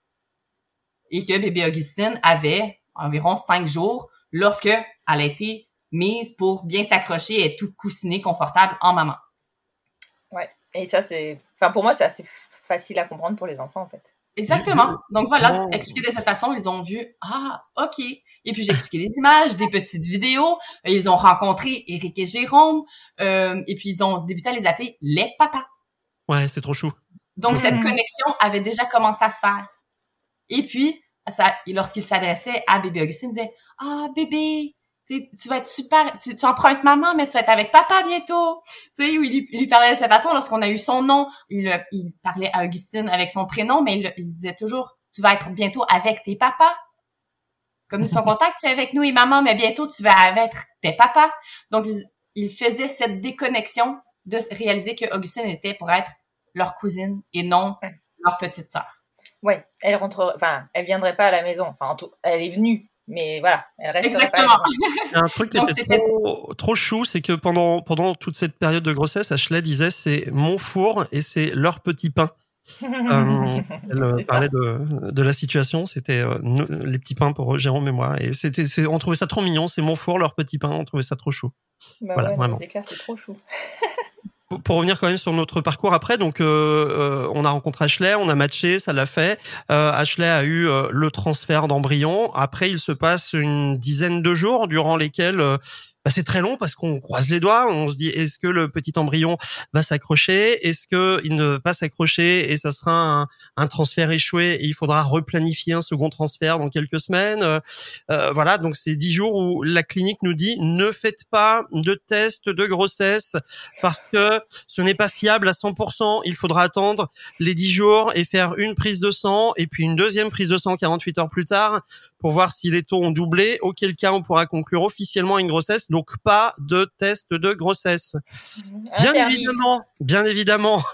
Et que bébé Augustine avait environ cinq jours lorsque elle a été mise pour bien s'accrocher et être toute coussinée, confortable en maman. Ouais. Et ça, c'est, enfin, pour moi, c'est assez facile à comprendre pour les enfants, en fait. Exactement. Donc voilà, expliqué de cette façon, ils ont vu, ah, ok. Et puis j'ai expliqué les images, des petites vidéos. Ils ont rencontré Éric et Jérôme. Euh, et puis ils ont débuté à les appeler les papas. Ouais, c'est trop chou. Donc Trop cette chou. connexion avait déjà commencé à se faire. Et puis, ça, lorsqu'il s'adressait à bébé Augustine, il disait, ah, bébé, tu sais, tu vas être super, tu, tu empruntes maman, mais tu vas être avec papa bientôt. Tu sais, il lui, il lui parlait de cette façon. Lorsqu'on a eu son nom, il, il parlait à Augustine avec son prénom, mais il, il disait toujours, tu vas être bientôt avec tes papas. Comme nous sommes contents que tu es avec nous et maman, mais bientôt tu vas être tes papas. Donc, il, il faisait cette déconnexion de réaliser que Augustine était pour être leur cousine et non leur petite sœur. Oui, elle rentre, enfin, elle viendrait pas à la maison. Enfin, en tout, elle est venue. Mais voilà, elle reste exactement. Il y a un truc qui Donc, était c'était... trop, trop chou, c'est que pendant, pendant toute cette période de grossesse, Ashley disait c'est mon four et c'est leur petit pain. euh, elle parlait de, de la situation, c'était euh, nous, les petits pains pour Jérôme et moi. Et c'était, c'est, on trouvait ça trop mignon, c'est mon four, leur petit pain, on trouvait ça trop chou. Bah voilà, ouais, vraiment. Non, c'est clair, c'est trop chou. Pour revenir quand même sur notre parcours après, donc euh, euh, on a rencontré Ashley, on a matché, ça l'a fait. Euh, Ashley a eu euh, le transfert d'embryon. Après, il se passe une dizaine de jours durant lesquels euh, bah, c'est très long parce qu'on croise les doigts, on se dit est-ce que le petit embryon va s'accrocher, est-ce que il ne va pas s'accrocher et ça sera un, un transfert échoué et il faudra replanifier un second transfert dans quelques semaines. Euh, euh, voilà, donc c'est dix jours où la clinique nous dit ne faites pas de test de grossesse parce que ce n'est pas fiable à cent pour cent. Il faudra attendre les dix jours et faire une prise de sang et puis une deuxième prise de sang quarante-huit heures plus tard pour voir si les taux ont doublé, auquel cas on pourra conclure officiellement une grossesse. Donc pas de test de grossesse. Bien Interdit. évidemment, bien évidemment,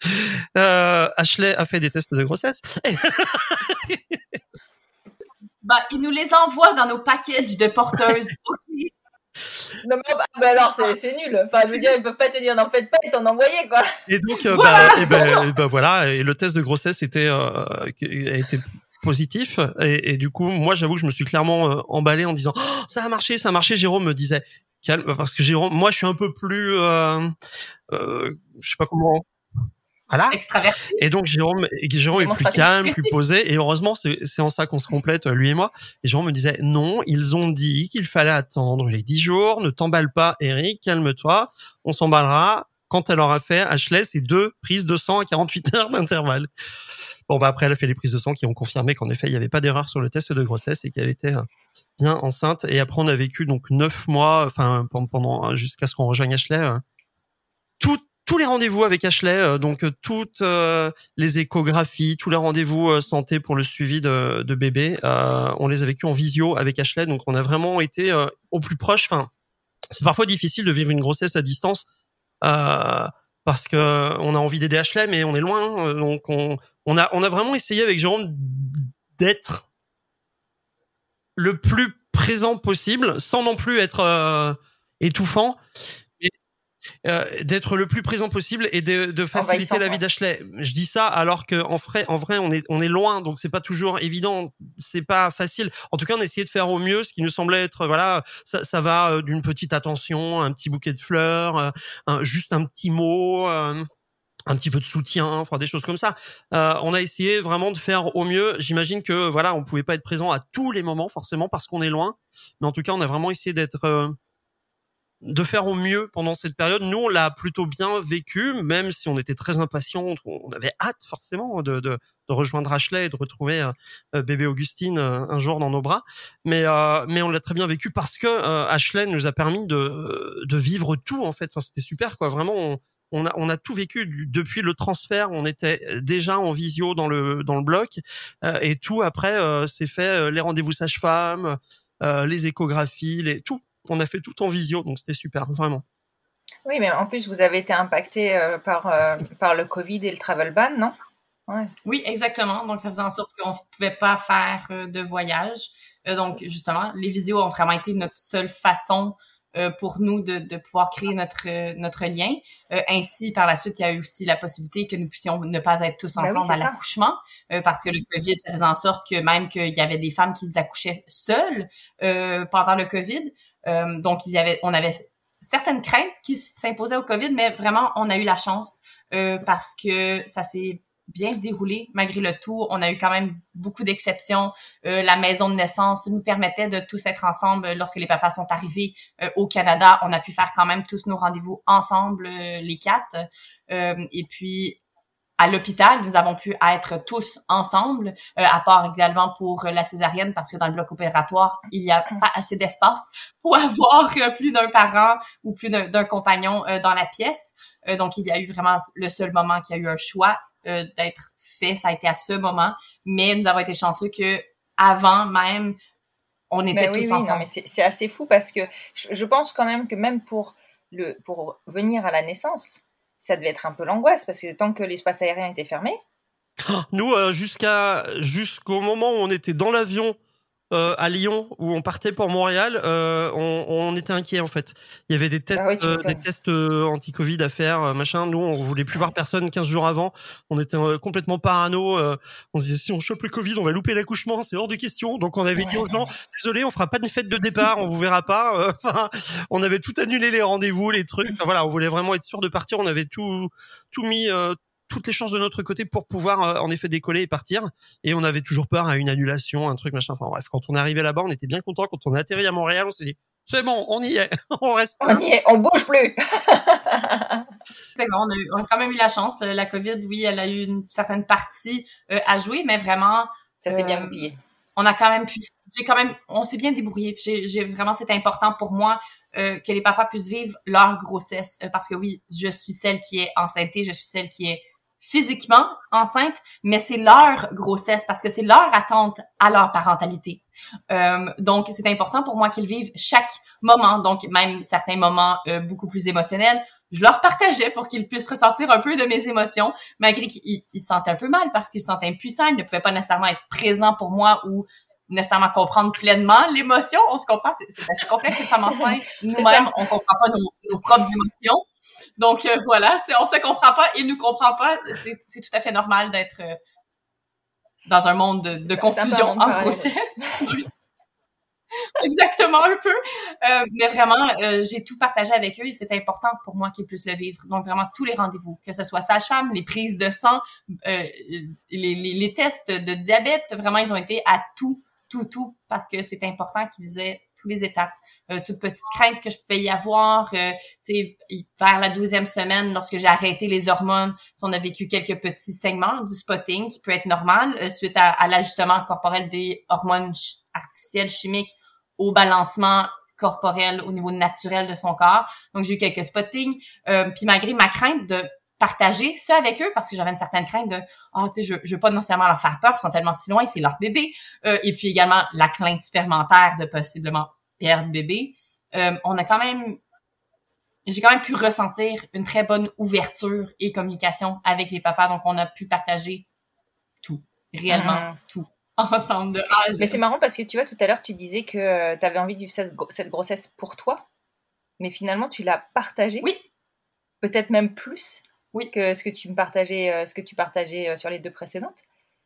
euh, Ashley a fait des tests de grossesse. Bah, il nous les envoie dans nos packages de porteuses. Okay. Non mais bah, bah alors c'est, c'est nul. Enfin je veux dire ils peuvent pas te dire n'en faites pas et t'en envoyer quoi. Et donc euh, voilà. bah, et ben et ben voilà et le test de grossesse était euh, a été positif et, et du coup moi j'avoue que je me suis clairement euh, emballé en disant oh, ça a marché ça a marché. Jérôme me disait calme parce que Jérôme moi je suis un peu plus euh, euh, je sais pas comment voilà. Extraverti. Et donc Jérôme, Jérôme est plus calme, plus posé. Et heureusement, c'est, c'est en ça qu'on se complète, lui et moi. Et Jérôme me disait, non, ils ont dit qu'il fallait attendre les dix jours. Ne t'emballe pas, Eric, calme-toi. On s'emballera quand elle aura fait, Ashley, c'est deux prises de sang à quarante-huit heures d'intervalle. Bon, bah après, elle a fait les prises de sang qui ont confirmé qu'en effet, il n'y avait pas d'erreur sur le test de grossesse et qu'elle était bien enceinte. Et après, on a vécu donc neuf mois, enfin, pendant, jusqu'à ce qu'on rejoigne Ashley, tout tous les rendez-vous avec Ashley, euh, donc euh, toutes euh, les échographies, tous les rendez-vous euh, santé pour le suivi de, de bébé, euh, on les a vécus en visio avec Ashley, donc on a vraiment été euh, au plus proche. Enfin, c'est parfois difficile de vivre une grossesse à distance euh, parce que on a envie d'aider Ashley, mais on est loin, euh, donc on, on a on a vraiment essayé avec Jérôme d'être le plus présent possible, sans non plus être euh, étouffant. Euh, d'être le plus présent possible et de, de faciliter la vie d'Ashley. Je dis ça alors que en vrai, en vrai, on est on est loin, donc c'est pas toujours évident, c'est pas facile. En tout cas, on a essayé de faire au mieux, ce qui nous semblait être voilà, ça, ça va d'une petite attention, un petit bouquet de fleurs, un, juste un petit mot. Euh, un petit peu de soutien, enfin des choses comme ça. Euh, on a essayé vraiment de faire au mieux. J'imagine que voilà, on pouvait pas être présent à tous les moments forcément parce qu'on est loin, mais en tout cas, on a vraiment essayé d'être euh, de faire au mieux pendant cette période. Nous, on l'a plutôt bien vécu, même si on était très impatients. On avait hâte forcément de, de, de rejoindre Ashley et de retrouver euh, bébé Augustine euh, un jour dans nos bras. Mais, euh, mais on l'a très bien vécu parce que euh, Ashley nous a permis de, de vivre tout en fait. Enfin, c'était super quoi. Vraiment, on, on a, on a tout vécu du, depuis le transfert. On était déjà en visio dans le dans le bloc euh, et tout après euh, c'est fait euh, les rendez-vous sage-femme, euh, les échographies, les tout. On a fait tout en visio, donc c'était super, vraiment. Oui, mais en plus, vous avez été impacté euh, par, euh, par le Covid et le travel ban, non? Ouais. Oui, exactement. Donc, ça faisait en sorte qu'on ne pouvait pas faire euh, de voyage. Euh, donc, justement, les visios ont vraiment été notre seule façon euh, pour nous de, de pouvoir créer notre euh, notre lien. Euh, ainsi, par la suite, il y a eu aussi la possibilité que nous puissions ne pas être tous ensemble ben oui, à l'accouchement, euh, parce que le COVID, ça faisait en sorte que même qu'il y avait des femmes qui accouchaient seules euh, pendant le COVID. Euh, donc, il y avait, on avait certaines craintes qui s'imposaient au COVID, mais vraiment, on a eu la chance euh, parce que ça s'est bien déroulé malgré le tout. On a eu quand même beaucoup d'exceptions. Euh, la maison de naissance nous permettait de tous être ensemble lorsque les papas sont arrivés euh, au Canada. On a pu faire quand même tous nos rendez-vous ensemble, euh, les quatre. Euh, et puis, à l'hôpital, nous avons pu être tous ensemble, euh, à part également pour la césarienne, parce que dans le bloc opératoire, il n'y a pas assez d'espace pour avoir euh, plus d'un parent ou plus d'un, d'un compagnon euh, dans la pièce. Euh, donc, il y a eu vraiment le seul moment qu'il y a eu un choix euh, d'être fait, ça a été à ce moment. Mais nous avons été chanceux que avant même, on était ben tous oui, oui, ensemble. Non, mais c'est, c'est assez fou parce que je, je pense quand même que même pour le pour venir à la naissance, ça devait être un peu l'angoisse parce que tant que l'espace aérien était fermé. Nous, euh, jusqu'à jusqu'au moment où on était dans l'avion euh, à Lyon, où on partait pour Montréal, euh, on, on était inquiets en fait. Il y avait des tests, ah oui, euh, des tests euh, anti-Covid à faire, euh, machin. Nous, on voulait plus voir personne quinze jours avant. On était euh, complètement parano. Euh, on se disait si on chope le Covid, on va louper l'accouchement, c'est hors de question. Donc on avait ouais. dit aux gens, désolé, on fera pas de fête de départ, on vous verra pas. Enfin, on avait tout annulé, les rendez-vous, les trucs. Enfin, voilà, on voulait vraiment être sûr de partir. On avait tout tout mis. Euh, toutes les chances de notre côté pour pouvoir euh, en effet décoller et partir, et on avait toujours peur à une annulation, un truc machin. Enfin bref, quand on est arrivé là-bas, on était bien content. Quand on a atterri à Montréal, on s'est dit c'est bon, on y est, on reste. On y est, on bouge plus. C'est bon, on a, eu, on a quand même eu la chance. La COVID, oui, elle a eu une certaine partie euh, à jouer, mais vraiment, ça s'est euh, bien goupillé. On a quand même pu, j'ai quand même, on s'est bien débrouillé. J'ai, j'ai vraiment, c'est important pour moi euh, que les papas puissent vivre leur grossesse, euh, parce que oui, je suis celle qui est enceinte, je suis celle qui est physiquement enceinte, mais c'est leur grossesse parce que c'est leur attente à leur parentalité. Euh, donc, c'est important pour moi qu'ils vivent chaque moment, donc même certains moments euh, beaucoup plus émotionnels, je leur partageais pour qu'ils puissent ressentir un peu de mes émotions, malgré qu'ils ils se sentaient un peu mal parce qu'ils se sentaient impuissants, ils ne pouvaient pas nécessairement être présents pour moi ou nécessairement comprendre pleinement l'émotion. On se comprend, c'est, c'est assez complexe une femme enceinte. Nous-mêmes, on comprend pas nos, nos propres émotions. Donc euh, voilà, tu sais, on se comprend pas, il nous comprend pas. C'est, c'est tout à fait normal d'être euh, dans un monde de, de confusion en grossesse. Exactement, un peu. Euh, mais vraiment, euh, j'ai tout partagé avec eux et c'est important pour moi qu'ils puissent le vivre. Donc vraiment, tous les rendez-vous, que ce soit sage-femme, les prises de sang, euh, les, les, les tests de diabète, vraiment, ils ont été à tout, tout, tout, parce que c'est important qu'ils aient tous les étapes. Euh, toute petite crainte que je pouvais y avoir, euh, tu sais, vers la douzième semaine, lorsque j'ai arrêté les hormones, on a vécu quelques petits saignements, du spotting qui peut être normal euh, suite à, à l'ajustement corporel des hormones ch- artificielles chimiques au balancement corporel au niveau naturel de son corps. Donc j'ai eu quelques spottings, euh, puis malgré ma crainte de partager ça avec eux, parce que j'avais une certaine crainte de ah oh, tu sais je je veux pas nécessairement leur faire peur, ils sont tellement si loin, c'est leur bébé, euh, et puis également la crainte supplémentaire de possiblement perdre bébé. Euh, on a quand même, j'ai quand même pu ressentir une très bonne ouverture et communication avec les papas, donc on a pu partager tout, réellement mmh. tout, ensemble de A à Z. Mais c'est marrant parce que tu vois, tout à l'heure, tu disais que euh, tu avais envie de vivre cette, cette grossesse pour toi, mais finalement, tu l'as partagée. Oui. Peut-être même plus oui. que ce que tu me partageais, euh, ce que tu partageais euh, sur les deux précédentes.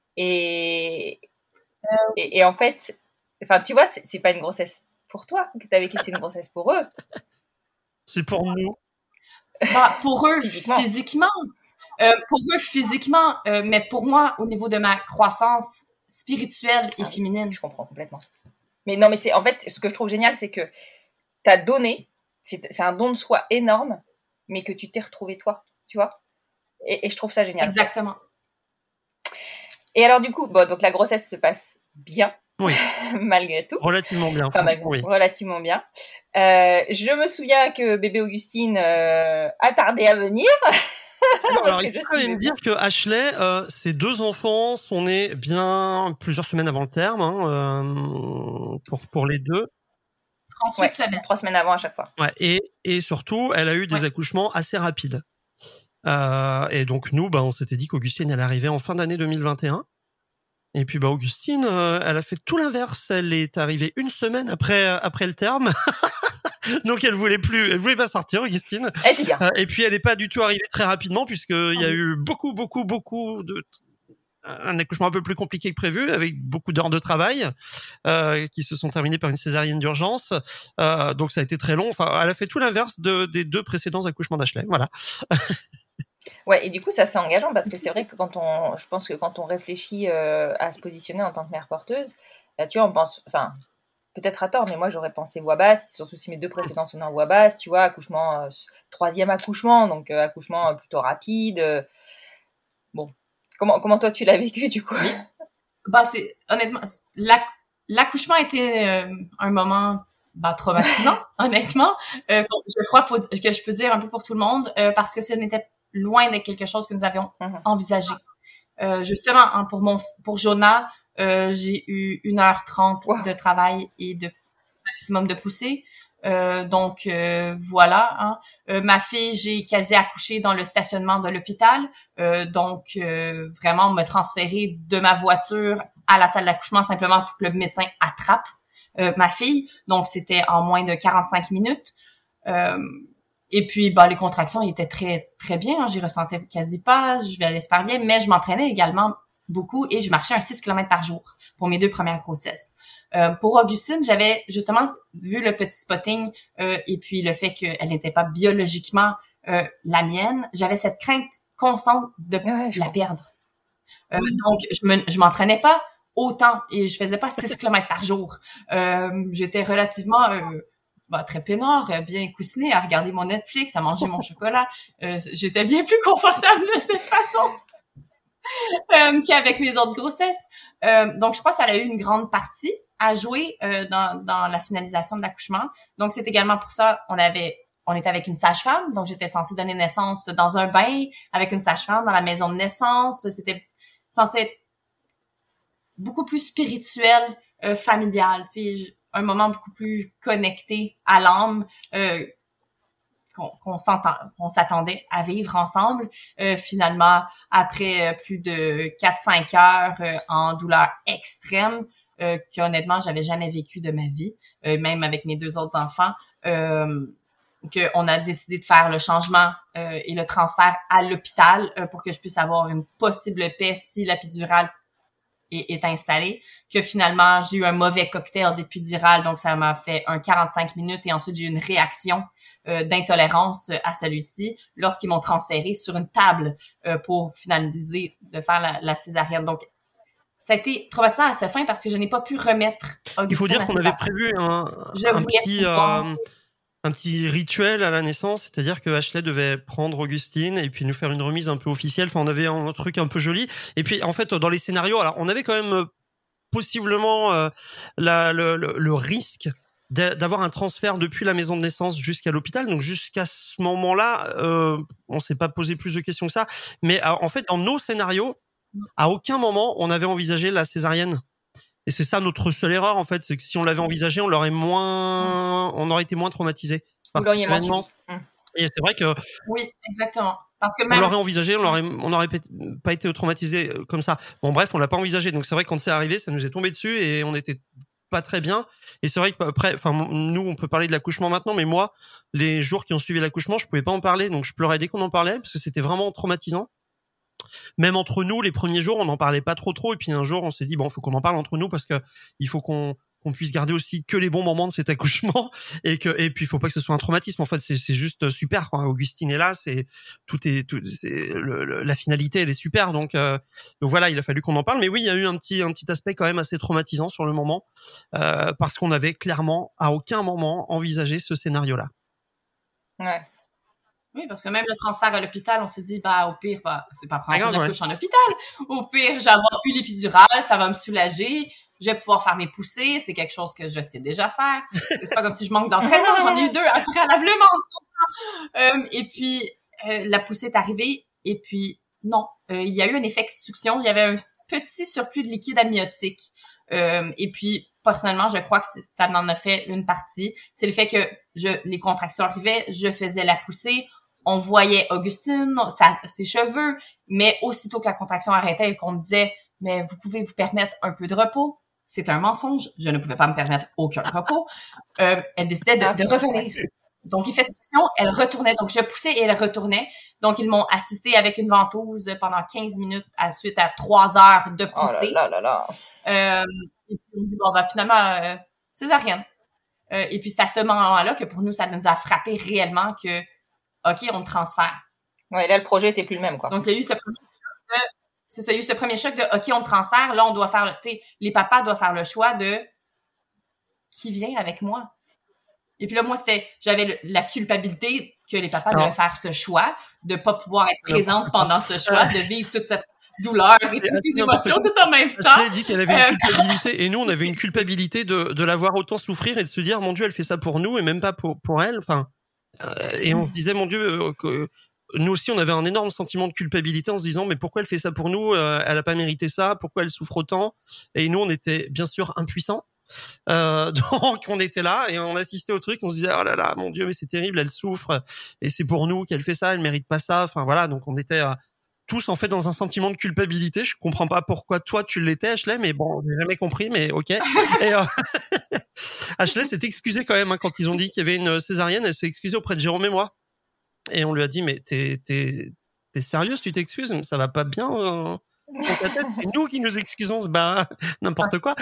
Et, euh... et, et en fait, enfin, tu vois, c'est, c'est pas une grossesse pour toi que tu as vécu, c'est une grossesse pour eux. C'est pour nous. Bah, pour eux, physiquement. physiquement euh, pour eux, physiquement, euh, mais pour moi, au niveau de ma croissance spirituelle et ah, féminine. Je comprends complètement. Mais non, mais c'est, en fait, ce que je trouve génial, c'est que tu as donné, c'est, c'est un don de soi énorme, mais que tu t'es retrouvé toi, tu vois. Et, et je trouve ça génial. Exactement. Et alors, du coup, bon, donc la grossesse se passe bien. Oui. Malgré tout. Relativement bien. Enfin, malgré, oui. Relativement bien. Euh, je me souviens que bébé Augustine euh, a tardé à venir. Alors, alors il faut quand même dire que Ashley, euh, ses deux enfants sont nés bien plusieurs semaines avant le terme, hein, euh, pour pour les deux. trente-huit ouais, semaines. Trois semaines avant à chaque fois. Ouais. Et et surtout, elle a eu des ouais. accouchements assez rapides. Euh, et donc nous, bah, on s'était dit qu'Augustine elle arrivait en fin d'année deux mille vingt et un. Et puis bah Augustine, euh, elle a fait tout l'inverse. Elle est arrivée une semaine après après le terme. Donc elle voulait plus, elle voulait pas sortir, Augustine. Elle était bien. Euh, et puis elle est pas du tout arrivée très rapidement puisque il y a eu beaucoup, beaucoup, beaucoup de un accouchement un peu plus compliqué que prévu, avec beaucoup d'heures de travail euh, qui se sont terminées par une césarienne d'urgence. Euh, donc ça a été très long. Enfin, elle a fait tout l'inverse de, des deux précédents accouchements d'Ashley. Voilà. Ouais, et du coup, ça c'est engageant parce que c'est vrai que quand on, je pense que quand on réfléchit euh, à se positionner en tant que mère porteuse, là, tu vois, on pense, enfin, peut-être à tort, mais moi j'aurais pensé voix basse, surtout si mes deux précédents sont en voix basse, tu vois, accouchement, euh, troisième accouchement, donc euh, accouchement euh, plutôt rapide. Euh, bon. Comment, comment toi tu l'as vécu du coup? Bah c'est honnêtement l'ac- l'accouchement était euh, un moment bah traumatisant honnêtement. Euh, je crois pour, que je peux dire un peu pour tout le monde euh, parce que ce n'était loin d'être quelque chose que nous avions mm-hmm. envisagé. Euh, justement hein, pour mon pour Jonah, euh, j'ai eu une heure trente wow. de travail et de maximum de poussée. Euh, donc euh, voilà. Hein. Euh, ma fille, j'ai quasi accouché dans le stationnement de l'hôpital. Euh, donc euh, vraiment me transférer de ma voiture à la salle d'accouchement simplement pour que le médecin attrape euh, ma fille. Donc c'était en moins de quarante-cinq minutes. Euh, et puis bah les contractions étaient très très bien. Hein. J'y ressentais quasi pas. Je vais aller super bien, mais je m'entraînais également beaucoup et je marchais un six kilomètres par jour pour mes deux premières grossesses. Euh, pour Augustine, j'avais justement vu le petit spotting euh, et puis le fait qu'elle n'était pas biologiquement euh, la mienne. J'avais cette crainte constante de ouais, la perdre. Euh, oui. Donc, je me, je m'entraînais pas autant et je faisais pas six kilomètres par jour. Euh, j'étais relativement euh, bah, très peinard, bien coussinée à regarder mon Netflix, à manger mon chocolat. Euh, j'étais bien plus confortable de cette façon. Euh, qu'avec mes autres grossesses. Euh, donc, je crois que ça a eu une grande partie à jouer euh, dans, dans la finalisation de l'accouchement. Donc, c'est également pour ça on avait, on était avec une sage-femme. Donc, j'étais censée donner naissance dans un bain avec une sage-femme dans la maison de naissance. C'était censé être beaucoup plus spirituel, euh, familial. Tu sais, un moment beaucoup plus connecté à l'âme. Euh, qu'on, qu'on, s'entend, qu'on s'attendait à vivre ensemble. Euh, finalement, après euh, plus de quatre cinq heures euh, en douleur extrême, euh, que honnêtement, j'avais jamais vécu de ma vie, euh, même avec mes deux autres enfants, euh, qu'on a décidé de faire le changement euh, et le transfert à l'hôpital euh, pour que je puisse avoir une possible paix si l'épidurale est, est installée, que finalement, j'ai eu un mauvais cocktail d'épidural, donc ça m'a fait un quarante-cinq minutes et ensuite j'ai eu une réaction Euh, d'intolérance à celui-ci lorsqu'ils m'ont transféré sur une table euh, pour finaliser de faire la, la césarienne. Donc, ça a été traumatisant à sa fin parce que je n'ai pas pu remettre Augustine. Il faut dire qu'on avait parents. prévu un, un petit euh, un petit rituel à la naissance, c'est-à-dire que Ashley devait prendre Augustine et puis nous faire une remise un peu officielle. Enfin, on avait un truc un peu joli. Et puis, en fait, dans les scénarios, alors on avait quand même possiblement euh, la, le, le, le risque d'avoir un transfert depuis la maison de naissance jusqu'à l'hôpital. Donc jusqu'à ce moment-là, euh, on s'est pas posé plus de questions que ça. Mais euh, en fait, dans nos scénarios, à aucun moment on avait envisagé la césarienne. Et c'est ça notre seule erreur en fait, c'est que si on l'avait envisagé, on l'aurait moins, on aurait été moins traumatisé. Vous l'auriez moins suivi. Et c'est vrai que oui, exactement. Parce que même... on l'aurait envisagé, on l'aurait, on n'aurait pas été traumatisé comme ça. Bon bref, on l'a pas envisagé. Donc c'est vrai que quand c'est arrivé, ça nous est tombé dessus et on était pas très bien. Et c'est vrai que après, enfin, nous, on peut parler de l'accouchement maintenant, mais moi, les jours qui ont suivi l'accouchement, je pouvais pas en parler, donc je pleurais dès qu'on en parlait parce que c'était vraiment traumatisant. Même entre nous, les premiers jours, on n'en parlait pas trop trop. Et puis un jour, on s'est dit bon, faut qu'on en parle entre nous parce que il faut qu'on qu'on puisse garder aussi que les bons moments de cet accouchement et que et puis il faut pas que ce soit un traumatisme. En fait, c'est c'est juste super quoi. Augustine est là, c'est tout est tout c'est le, le, la finalité, elle est super. Donc euh, donc voilà, il a fallu qu'on en parle. Mais oui, il y a eu un petit un petit aspect quand même assez traumatisant sur le moment euh, parce qu'on avait clairement à aucun moment envisagé ce scénario-là. Ouais. Oui, parce que même le transfert à l'hôpital, on s'est dit, bah, au pire, bah, c'est pas prendre que j'accouche en hôpital. Au pire, j'ai avoir eu l'épidurale, ça va me soulager. Je vais pouvoir faire mes poussées. C'est quelque chose que je sais déjà faire. C'est pas comme si je manque d'entraînement. J'en ai eu deux préalablement. Euh, et puis, euh, la poussée est arrivée. Et puis, non. Euh, il y a eu un effet de succion. Il y avait un petit surplus de liquide amniotique. Euh, et puis, personnellement, je crois que ça en a fait une partie. C'est le fait que je, les contractions arrivaient, je faisais la poussée. On voyait Augustine, sa, ses cheveux, mais aussitôt que la contraction arrêtait et qu'on me disait « mais vous pouvez vous permettre un peu de repos », c'est un mensonge. Je ne pouvais pas me permettre aucun repos. Euh, elle décidait de, de revenir. Donc, il fait discussion, elle retournait. Donc, je poussais et elle retournait. Donc, ils m'ont assisté avec une ventouse pendant quinze minutes à suite à trois heures de pousser. Oh là là là là. Euh, et puis, on me dit, bon, ben, finalement, euh, césarienne. Euh, et puis, c'est à ce moment-là que pour nous, ça nous a frappé réellement que, OK, on transfère. Ouais, là, le projet était plus le même, quoi. Donc, il y a eu ce premier choc de, c'est ça, il y a eu ce premier choc de, OK, on transfère. Là, on doit faire, tu sais, les papas doivent faire le choix de qui vient avec moi. Et puis là, moi, c'était, j'avais le, la culpabilité que les papas devaient faire ce choix, de pas pouvoir être présente pendant ce choix, de vivre toute cette douleur et toutes ces émotions tout en même temps. Elle a dit qu'elle avait une culpabilité, et nous, on avait une culpabilité de, de la voir autant souffrir et de se dire, mon Dieu, elle fait ça pour nous et même pas pour, pour elle. Enfin, euh, et on se disait, mon Dieu, euh, que, nous aussi, on avait un énorme sentiment de culpabilité en se disant, mais pourquoi elle fait ça pour nous? euh, Elle a pas mérité ça. Pourquoi elle souffre autant? Et nous, on était bien sûr impuissants. Euh, donc on était là et on assistait au truc, on se disait oh là là mon Dieu mais c'est terrible, elle souffre et c'est pour nous qu'elle fait ça, elle mérite pas ça. Enfin voilà, donc on était euh, tous en fait dans un sentiment de culpabilité. Je comprends pas pourquoi toi tu l'étais, Ashley, mais bon, j'ai jamais compris, mais ok. Et euh, Ashley s'est excusée quand même hein, quand ils ont dit qu'il y avait une césarienne. Elle s'est excusée auprès de Jérôme et moi et on lui a dit mais t'es t'es t'es sérieuse, tu t'excuses, ça va pas bien euh... dans ta tête, c'est nous qui nous excusons, bah n'importe quoi.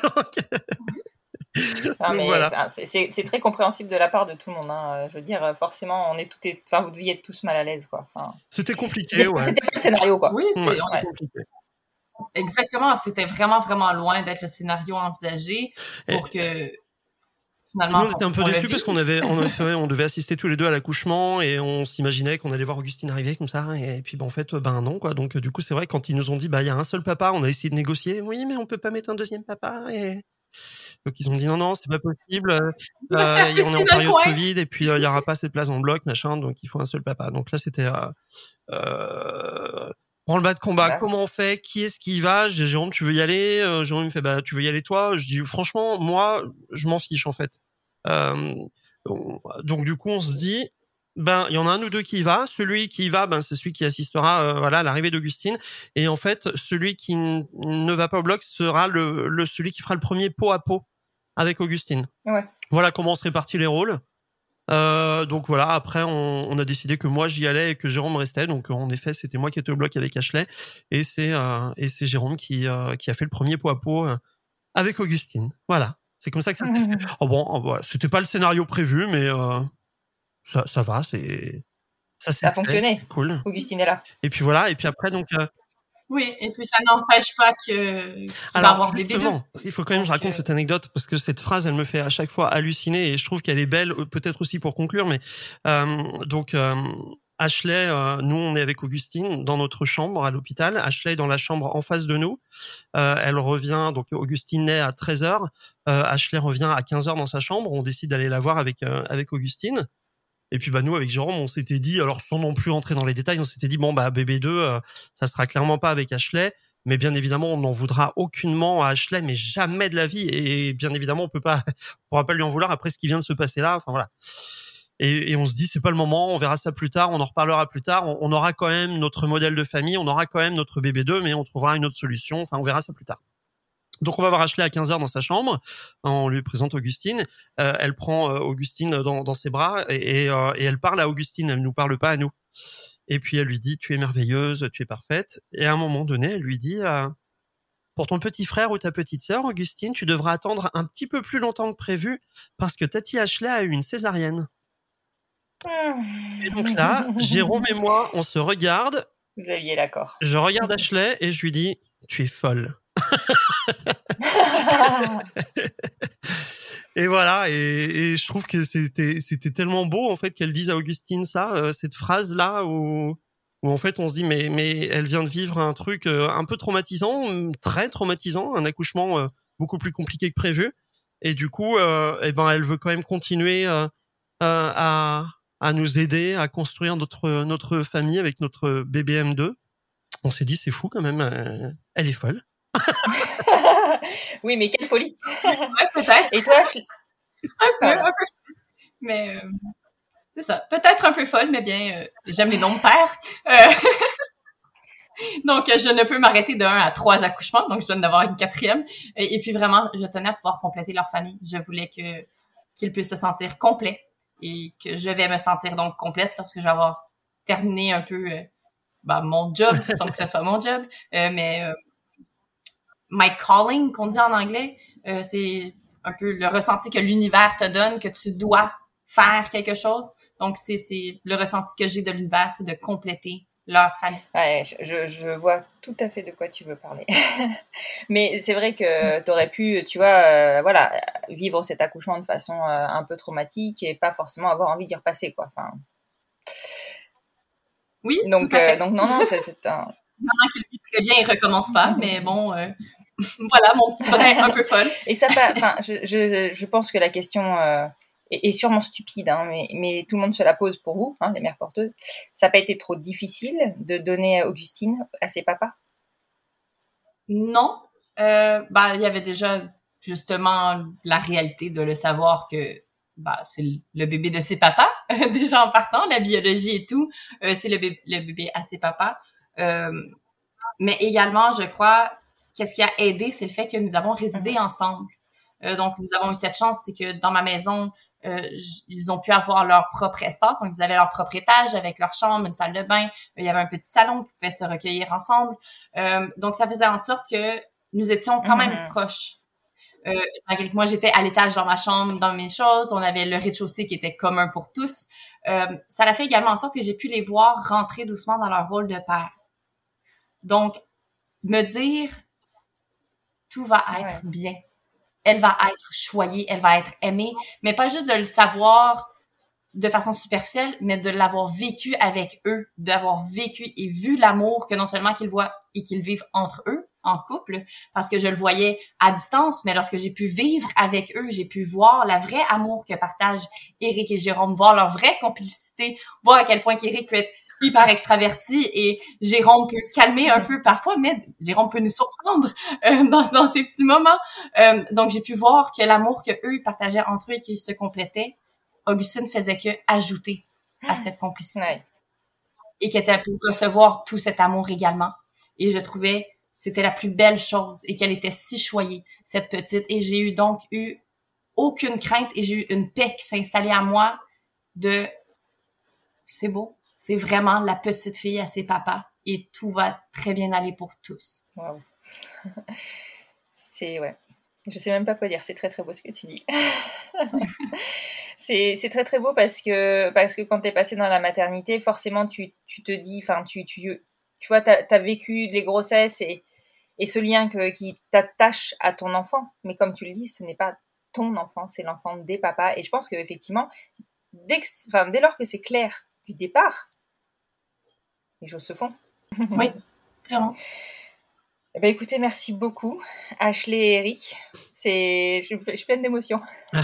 Non, mais voilà. enfin, c'est, c'est, c'est très compréhensible de la part de tout le monde. Hein. Je veux dire, forcément, on est tout, est, enfin, vous deviez être tous mal à l'aise, quoi. Enfin, c'était compliqué, c'était, ouais. C'était pas le scénario, quoi. Oui, c'est ouais, ouais. compliqué. Exactement. C'était vraiment, vraiment loin d'être le scénario envisagé pour et... que. Finalement, nous, on était un peu déçus parce qu'on avait, on avait fait, on devait assister tous les deux à l'accouchement et on s'imaginait qu'on allait voir Augustine arriver comme ça. Et puis, ben, en fait, ben non, quoi. Donc, du coup, c'est vrai, quand ils nous ont dit, bah, il y a un seul papa, on a essayé de négocier. Oui, mais on peut pas mettre un deuxième papa. Et donc, ils ont dit, non, non, c'est pas possible. Euh, on est en période Covid et puis, il euh, y aura pas assez de place en bloc, machin. Donc, il faut un seul papa. Donc là, c'était, euh, euh, prends le bas de combat. Ouais. Comment on fait? Qui est-ce qui y va? J'ai Jérôme, tu veux y aller? euh, Jérôme me fait, bah, tu veux y aller toi? Je dis, franchement, moi, je m'en fiche, en fait. Euh, donc du coup on se dit ben il y en a un ou deux qui y va, celui qui y va ben c'est celui qui assistera euh, voilà à l'arrivée d'Augustine et en fait celui qui n- ne va pas au bloc sera le, le celui qui fera le premier pot à pot avec Augustine. Ouais. Voilà comment on se répartit les rôles. Euh, donc voilà, après on, on a décidé que moi j'y allais et que Jérôme restait, donc en effet c'était moi qui étais au bloc avec Ashley et c'est euh, et c'est Jérôme qui euh, qui a fait le premier pot à pot euh, avec Augustine. Voilà. C'est comme ça que ça s'est fait. Oh bon, oh bon, c'était pas le scénario prévu, mais euh, ça, ça va, c'est ça, ça a fonctionné. Cool. Augustine est là. Et puis voilà, et puis après donc. Euh... Oui, et puis ça n'empêche pas que. Alors avoir justement, des il faut quand même que je raconte euh... cette anecdote parce que cette phrase, elle me fait à chaque fois halluciner et je trouve qu'elle est belle, peut-être aussi pour conclure, mais euh, donc. Euh, Ashley, euh, nous on est avec Augustine dans notre chambre à l'hôpital. Ashley est dans la chambre en face de nous. Euh, elle revient, donc Augustine naît à treize heures. Euh, Ashley revient à quinze heures dans sa chambre. On décide d'aller la voir avec euh, avec Augustine. Et puis bah nous avec Jérôme, on s'était dit, alors sans non plus entrer dans les détails, on s'était dit bon bah bébé deux, euh, ça sera clairement pas avec Ashley. Mais bien évidemment, on n'en voudra aucunement à Ashley, mais jamais de la vie. Et bien évidemment, on peut pas, on pourra pas lui en vouloir après ce qui vient de se passer là. Enfin voilà. Et, et on se dit c'est pas le moment, on verra ça plus tard, on en reparlera plus tard, on, on aura quand même notre modèle de famille, on aura quand même notre bébé deux, mais on trouvera une autre solution, enfin on verra ça plus tard. Donc on va voir Ashley à quinze heures dans sa chambre, on lui présente Augustine, euh, elle prend euh, Augustine dans, dans ses bras et, et, euh, et elle parle à Augustine, elle nous parle pas à nous. Et puis elle lui dit tu es merveilleuse, tu es parfaite, et à un moment donné elle lui dit euh, pour ton petit frère ou ta petite sœur Augustine, tu devras attendre un petit peu plus longtemps que prévu parce que Tati Ashley a eu une césarienne. Et donc là, Jérôme et moi, on se regarde. Vous aviez l'accord. Je regarde Ashley et je lui dis, tu es folle. Et voilà, et, et je trouve que c'était c'était tellement beau en fait qu'elle dise à Augustine ça, euh, cette phrase là où où en fait on se dit mais mais elle vient de vivre un truc euh, un peu traumatisant, très traumatisant, un accouchement euh, beaucoup plus compliqué que prévu, et du coup, euh, eh ben elle veut quand même continuer euh, euh, à à nous aider à construire notre notre famille avec notre bébé M deux. On s'est dit c'est fou quand même, euh, elle est folle. Oui, mais quelle folie. Ouais, peut-être. Et toi, je... un peu, un peu. Mais euh, c'est ça, peut-être un peu folle, mais bien euh, j'aime les noms de père. Euh... Donc, je ne peux m'arrêter de un à trois accouchements, donc je dois en avoir une quatrième. Et, et puis vraiment, je tenais à pouvoir compléter leur famille. Je voulais que qu'ils puissent se sentir complets et que je vais me sentir donc complète lorsque je vais avoir terminé un peu euh, bah, mon job, sans que ce soit mon job, euh, mais euh, my calling, qu'on dit en anglais, euh, c'est un peu le ressenti que l'univers te donne, que tu dois faire quelque chose. Donc, c'est, c'est le ressenti que j'ai de l'univers, c'est de compléter leur famille. Ouais, je, je vois tout à fait de quoi tu veux parler. Mais c'est vrai que tu aurais pu, tu vois, euh, voilà, vivre cet accouchement de façon euh, un peu traumatique et pas forcément avoir envie d'y repasser, quoi. Enfin... Oui, donc, tout à fait. Euh, donc non, non, c'est, c'est un... Maintenant qu'il vit très bien, il recommence pas, mais bon, euh, voilà, mon petit brin un peu folle. Et ça, enfin, je, je, je pense que la question... Euh... et sûrement stupide, hein, mais, mais tout le monde se la pose pour vous, hein, les mères porteuses. Ça n'a pas été trop difficile de donner Augustine à ses papas? Non. Euh, bah, il y avait déjà justement la réalité de le savoir que bah, c'est le bébé de ses papas, déjà en partant, la biologie et tout, euh, c'est le bébé, le bébé à ses papas. Euh, mais également, je crois, qu'est-ce qui a aidé, c'est le fait que nous avons résidé mm-hmm. ensemble. Euh, donc, nous avons eu cette chance, c'est que dans ma maison, euh, j- ils ont pu avoir leur propre espace. Donc, ils avaient leur propre étage avec leur chambre, une salle de bain. Il y avait un petit salon qui pouvait se recueillir ensemble. Euh, donc, ça faisait en sorte que nous étions quand même mm-hmm. proches. Euh, malgré que moi, j'étais à l'étage dans ma chambre, dans mes choses. On avait le rez-de-chaussée qui était commun pour tous. Euh, ça a fait également en sorte que j'ai pu les voir rentrer doucement dans leur rôle de père. Donc, me dire, tout va être ouais. bien. Elle va être choyée, elle va être aimée, mais pas juste de le savoir de façon superficielle, mais de l'avoir vécu avec eux, d'avoir vécu et vu l'amour que non seulement qu'ils voient et qu'ils vivent entre eux, en couple, parce que je le voyais à distance, mais lorsque j'ai pu vivre avec eux, j'ai pu voir la vraie amour que partagent Éric et Jérôme, voir leur vraie complicité, voir à quel point qu'Éric peut être hyper extraverti et Jérôme peut calmer un peu parfois, mais Jérôme peut nous surprendre euh, dans, dans ces petits moments. Euh, donc, j'ai pu voir que l'amour que eux partageaient entre eux et qu'ils se complétaient, Augustine faisait que ajouter à cette complicité. Ouais. Et qu'elle était pour recevoir tout cet amour également. Et je trouvais c'était la plus belle chose et qu'elle était si choyée, cette petite. Et j'ai eu donc eu aucune crainte et j'ai eu une paix qui s'est installée à moi de c'est beau. C'est vraiment la petite fille à ses papas et tout va très bien aller pour tous. Wow. C'est, ouais. Je sais même pas quoi dire. C'est très, très beau ce que tu dis. c'est, c'est très, très beau parce que, parce que quand t'es passé dans la maternité, forcément, tu, tu te dis, enfin, tu, tu, tu vois, t'as, t'as vécu les grossesses et, et ce lien que, qui t'attache à ton enfant. Mais comme tu le dis, ce n'est pas ton enfant, c'est l'enfant des papas. Et je pense qu'effectivement, dès, que, enfin, dès lors que c'est clair du départ, les choses se font. Oui, vraiment. Eh ben, écoutez, merci beaucoup, Ashley et Eric. C'est, je, je suis pleine d'émotions.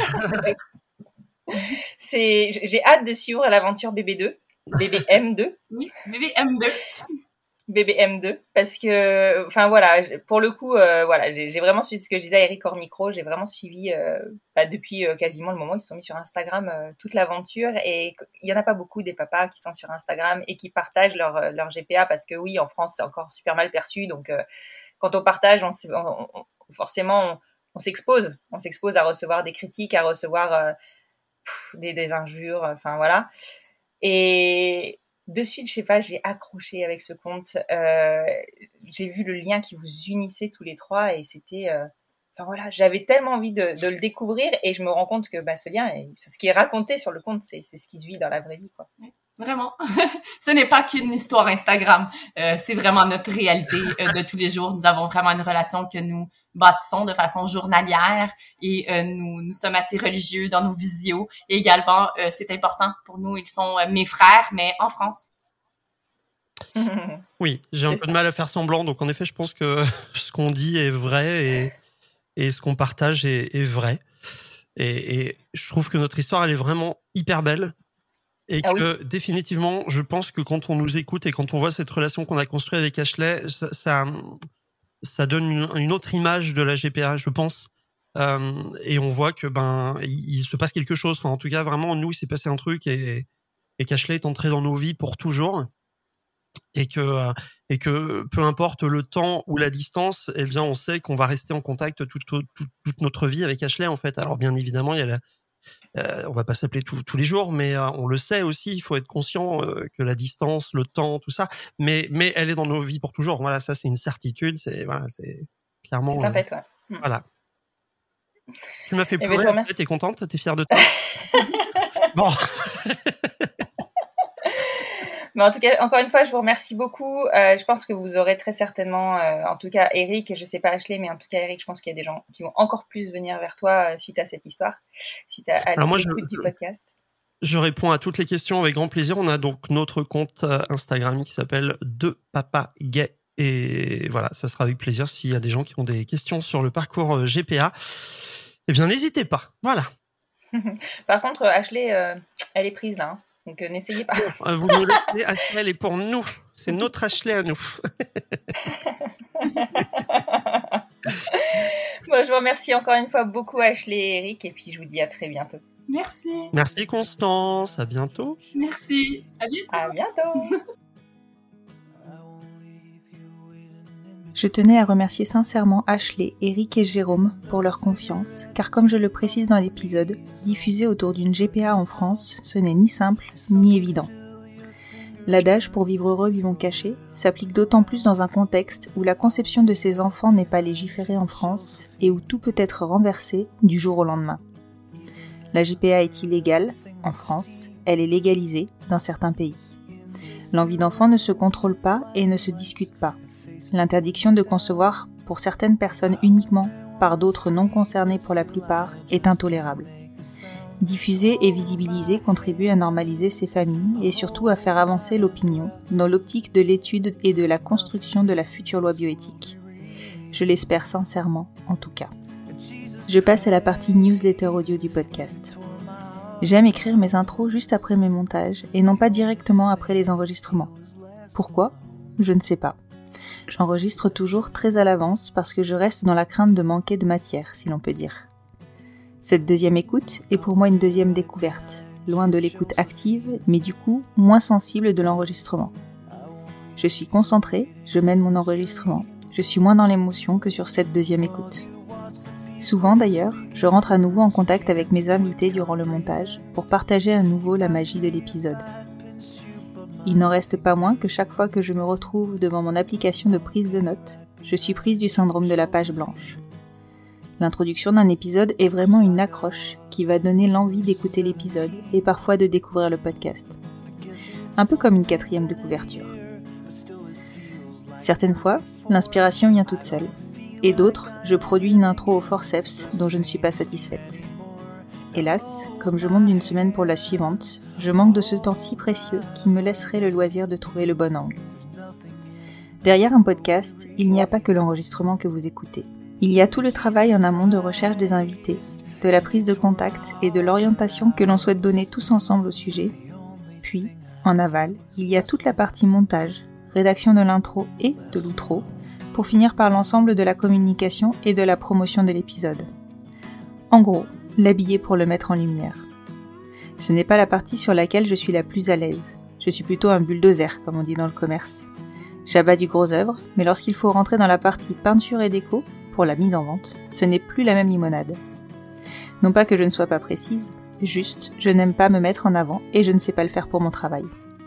c'est, j'ai hâte de suivre l'aventure B B deux, B B M deux. Oui, B B M deux. B B M deux, parce que, enfin voilà, pour le coup, euh, voilà, j'ai, j'ai vraiment suivi ce que je disais à Eric hors micro, j'ai vraiment suivi euh, bah, depuis euh, quasiment le moment où ils se sont mis sur Instagram euh, toute l'aventure, et il y en a pas beaucoup des papas qui sont sur Instagram et qui partagent leur leur G P A, parce que oui, en France c'est encore super mal perçu, donc euh, quand on partage, on, on, on forcément on, on s'expose, on s'expose à recevoir des critiques, à recevoir euh, pff, des, des injures, enfin voilà, et de suite, je sais pas, j'ai accroché avec ce compte. Euh, j'ai vu le lien qui vous unissait tous les trois et c'était, euh, enfin voilà, j'avais tellement envie de, de le découvrir et je me rends compte que bah ce lien, ce qui est raconté sur le compte, c'est, c'est ce qui se vit dans la vraie vie, quoi. Vraiment, ce n'est pas qu'une histoire Instagram, euh, c'est vraiment notre réalité euh, de tous les jours. Nous avons vraiment une relation que nous bâtissons de façon journalière et euh, nous nous sommes assez religieux dans nos visios. Et également, euh, c'est important pour nous, ils sont euh, mes frères, mais en France. Oui, j'ai un peu de mal à faire semblant, donc en effet, je pense que ce qu'on dit est vrai et, et ce qu'on partage est, est vrai. Et, et je trouve que notre histoire, elle est vraiment hyper belle. Et ah que oui. Définitivement, je pense que quand on nous écoute et quand on voit cette relation qu'on a construite avec Ashley, ça, ça, ça donne une, une autre image de la G P A, je pense. Euh, et on voit que ben il, il se passe quelque chose. Enfin, en tout cas, vraiment, nous, il s'est passé un truc et, et qu'Ashley est entrée dans nos vies pour toujours. et que euh, et que peu importe le temps ou la distance, eh bien on sait qu'on va rester en contact toute toute, toute notre vie avec Ashley en fait. Alors bien évidemment il y a la Euh, on va pas s'appeler tous tous les jours, mais euh, on le sait aussi. Il faut être conscient euh, que la distance, le temps, tout ça, mais mais elle est dans nos vies pour toujours. Voilà, ça c'est une certitude. C'est voilà, c'est clairement. C'est un fait, ouais. Euh, voilà. Tu m'as fait Eh pleurer. ben, je vous T'es contente? T'es fière de toi? Bon. Mais en tout cas, encore une fois, je vous remercie beaucoup. Euh, je pense que vous aurez très certainement, euh, en tout cas Eric, et je sais pas Ashley, mais en tout cas Eric, je pense qu'il y a des gens qui vont encore plus venir vers toi euh, suite à cette histoire, suite à, à Alors moi, l'écoute je, du podcast. Je réponds à toutes les questions avec grand plaisir. On a donc notre compte Instagram qui s'appelle Deux Papas Gays. Et voilà, ça sera avec plaisir s'il y a des gens qui ont des questions sur le parcours G P A. Eh bien, n'hésitez pas. Voilà. Par contre, Ashley, euh, elle est prise là. Hein. Donc, euh, n'essayez pas. Bon, vous nous laissez, Ashley, elle est pour nous. C'est notre Ashley à nous. Bon, je vous remercie encore une fois beaucoup, Ashley et Eric. Et puis, je vous dis à très bientôt. Merci. Merci, Constance. À bientôt. Merci. À bientôt. À bientôt. Je tenais à remercier sincèrement Ashley, Eric et Jérôme pour leur confiance, car comme je le précise dans l'épisode, diffuser autour d'une G P A en France, ce n'est ni simple ni évident. L'adage « pour vivre heureux, vivons cachés » s'applique d'autant plus dans un contexte où la conception de ces enfants n'est pas légiférée en France et où tout peut être renversé du jour au lendemain. La G P A est illégale en France, elle est légalisée dans certains pays. L'envie d'enfant ne se contrôle pas et ne se discute pas. L'interdiction de concevoir pour certaines personnes uniquement, par d'autres non concernées pour la plupart, est intolérable. Diffuser et visibiliser contribue à normaliser ces familles et surtout à faire avancer l'opinion dans l'optique de l'étude et de la construction de la future loi bioéthique. Je l'espère sincèrement, en tout cas. Je passe à la partie newsletter audio du podcast. J'aime écrire mes intros juste après mes montages et non pas directement après les enregistrements. Pourquoi ? Je ne sais pas. J'enregistre toujours très à l'avance parce que je reste dans la crainte de manquer de matière, si l'on peut dire. Cette deuxième écoute est pour moi une deuxième découverte, loin de l'écoute active, mais du coup moins sensible de l'enregistrement. Je suis concentrée, je mène mon enregistrement, je suis moins dans l'émotion que sur cette deuxième écoute. Souvent d'ailleurs, je rentre à nouveau en contact avec mes invités durant le montage pour partager à nouveau la magie de l'épisode. Il n'en reste pas moins que chaque fois que je me retrouve devant mon application de prise de notes, je suis prise du syndrome de la page blanche. L'introduction d'un épisode est vraiment une accroche qui va donner l'envie d'écouter l'épisode et parfois de découvrir le podcast. Un peu comme une quatrième de couverture. Certaines fois, l'inspiration vient toute seule, et d'autres, je produis une intro au forceps dont je ne suis pas satisfaite. Hélas, comme je monte d'une semaine pour la suivante, je manque de ce temps si précieux qui me laisserait le loisir de trouver le bon angle. Derrière un podcast, il n'y a pas que l'enregistrement que vous écoutez. Il y a tout le travail en amont de recherche des invités, de la prise de contact et de l'orientation que l'on souhaite donner tous ensemble au sujet. Puis, en aval, il y a toute la partie montage, rédaction de l'intro et de l'outro, pour finir par l'ensemble de la communication et de la promotion de l'épisode. En gros, l'habiller pour le mettre en lumière. Ce n'est pas la partie sur laquelle je suis la plus à l'aise. Je suis plutôt un bulldozer, comme on dit dans le commerce. J'abats du gros œuvre, mais lorsqu'il faut rentrer dans la partie peinture et déco, pour la mise en vente, ce n'est plus la même limonade. Non pas que je ne sois pas précise, juste, je n'aime pas me mettre en avant et je ne sais pas le faire pour mon travail.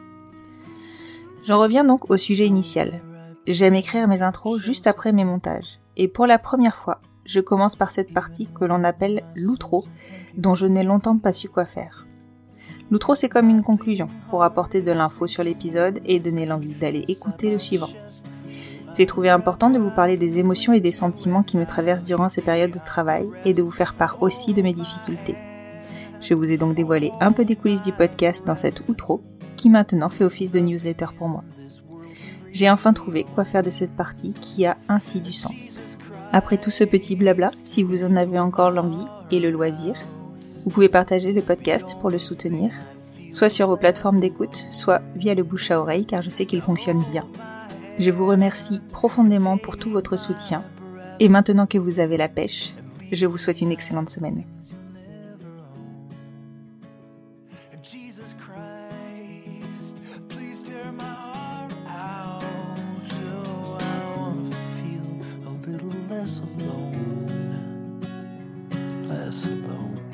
J'en reviens donc au sujet initial. J'aime écrire mes intros juste après mes montages, et pour la première fois, je commence par cette partie que l'on appelle l'outro, dont je n'ai longtemps pas su quoi faire. L'outro, c'est comme une conclusion, pour apporter de l'info sur l'épisode et donner l'envie d'aller écouter le suivant. J'ai trouvé important de vous parler des émotions et des sentiments qui me traversent durant ces périodes de travail et de vous faire part aussi de mes difficultés. Je vous ai donc dévoilé un peu des coulisses du podcast dans cette outro, qui maintenant fait office de newsletter pour moi. J'ai enfin trouvé quoi faire de cette partie qui a ainsi du sens. Après tout ce petit blabla, si vous en avez encore l'envie et le loisir, vous pouvez partager le podcast pour le soutenir, soit sur vos plateformes d'écoute, soit via le bouche à oreille car je sais qu'il fonctionne bien. Je vous remercie profondément pour tout votre soutien et maintenant que vous avez la pêche, je vous souhaite une excellente semaine. Jesus Christ, please tear my heart out. alone, less alone.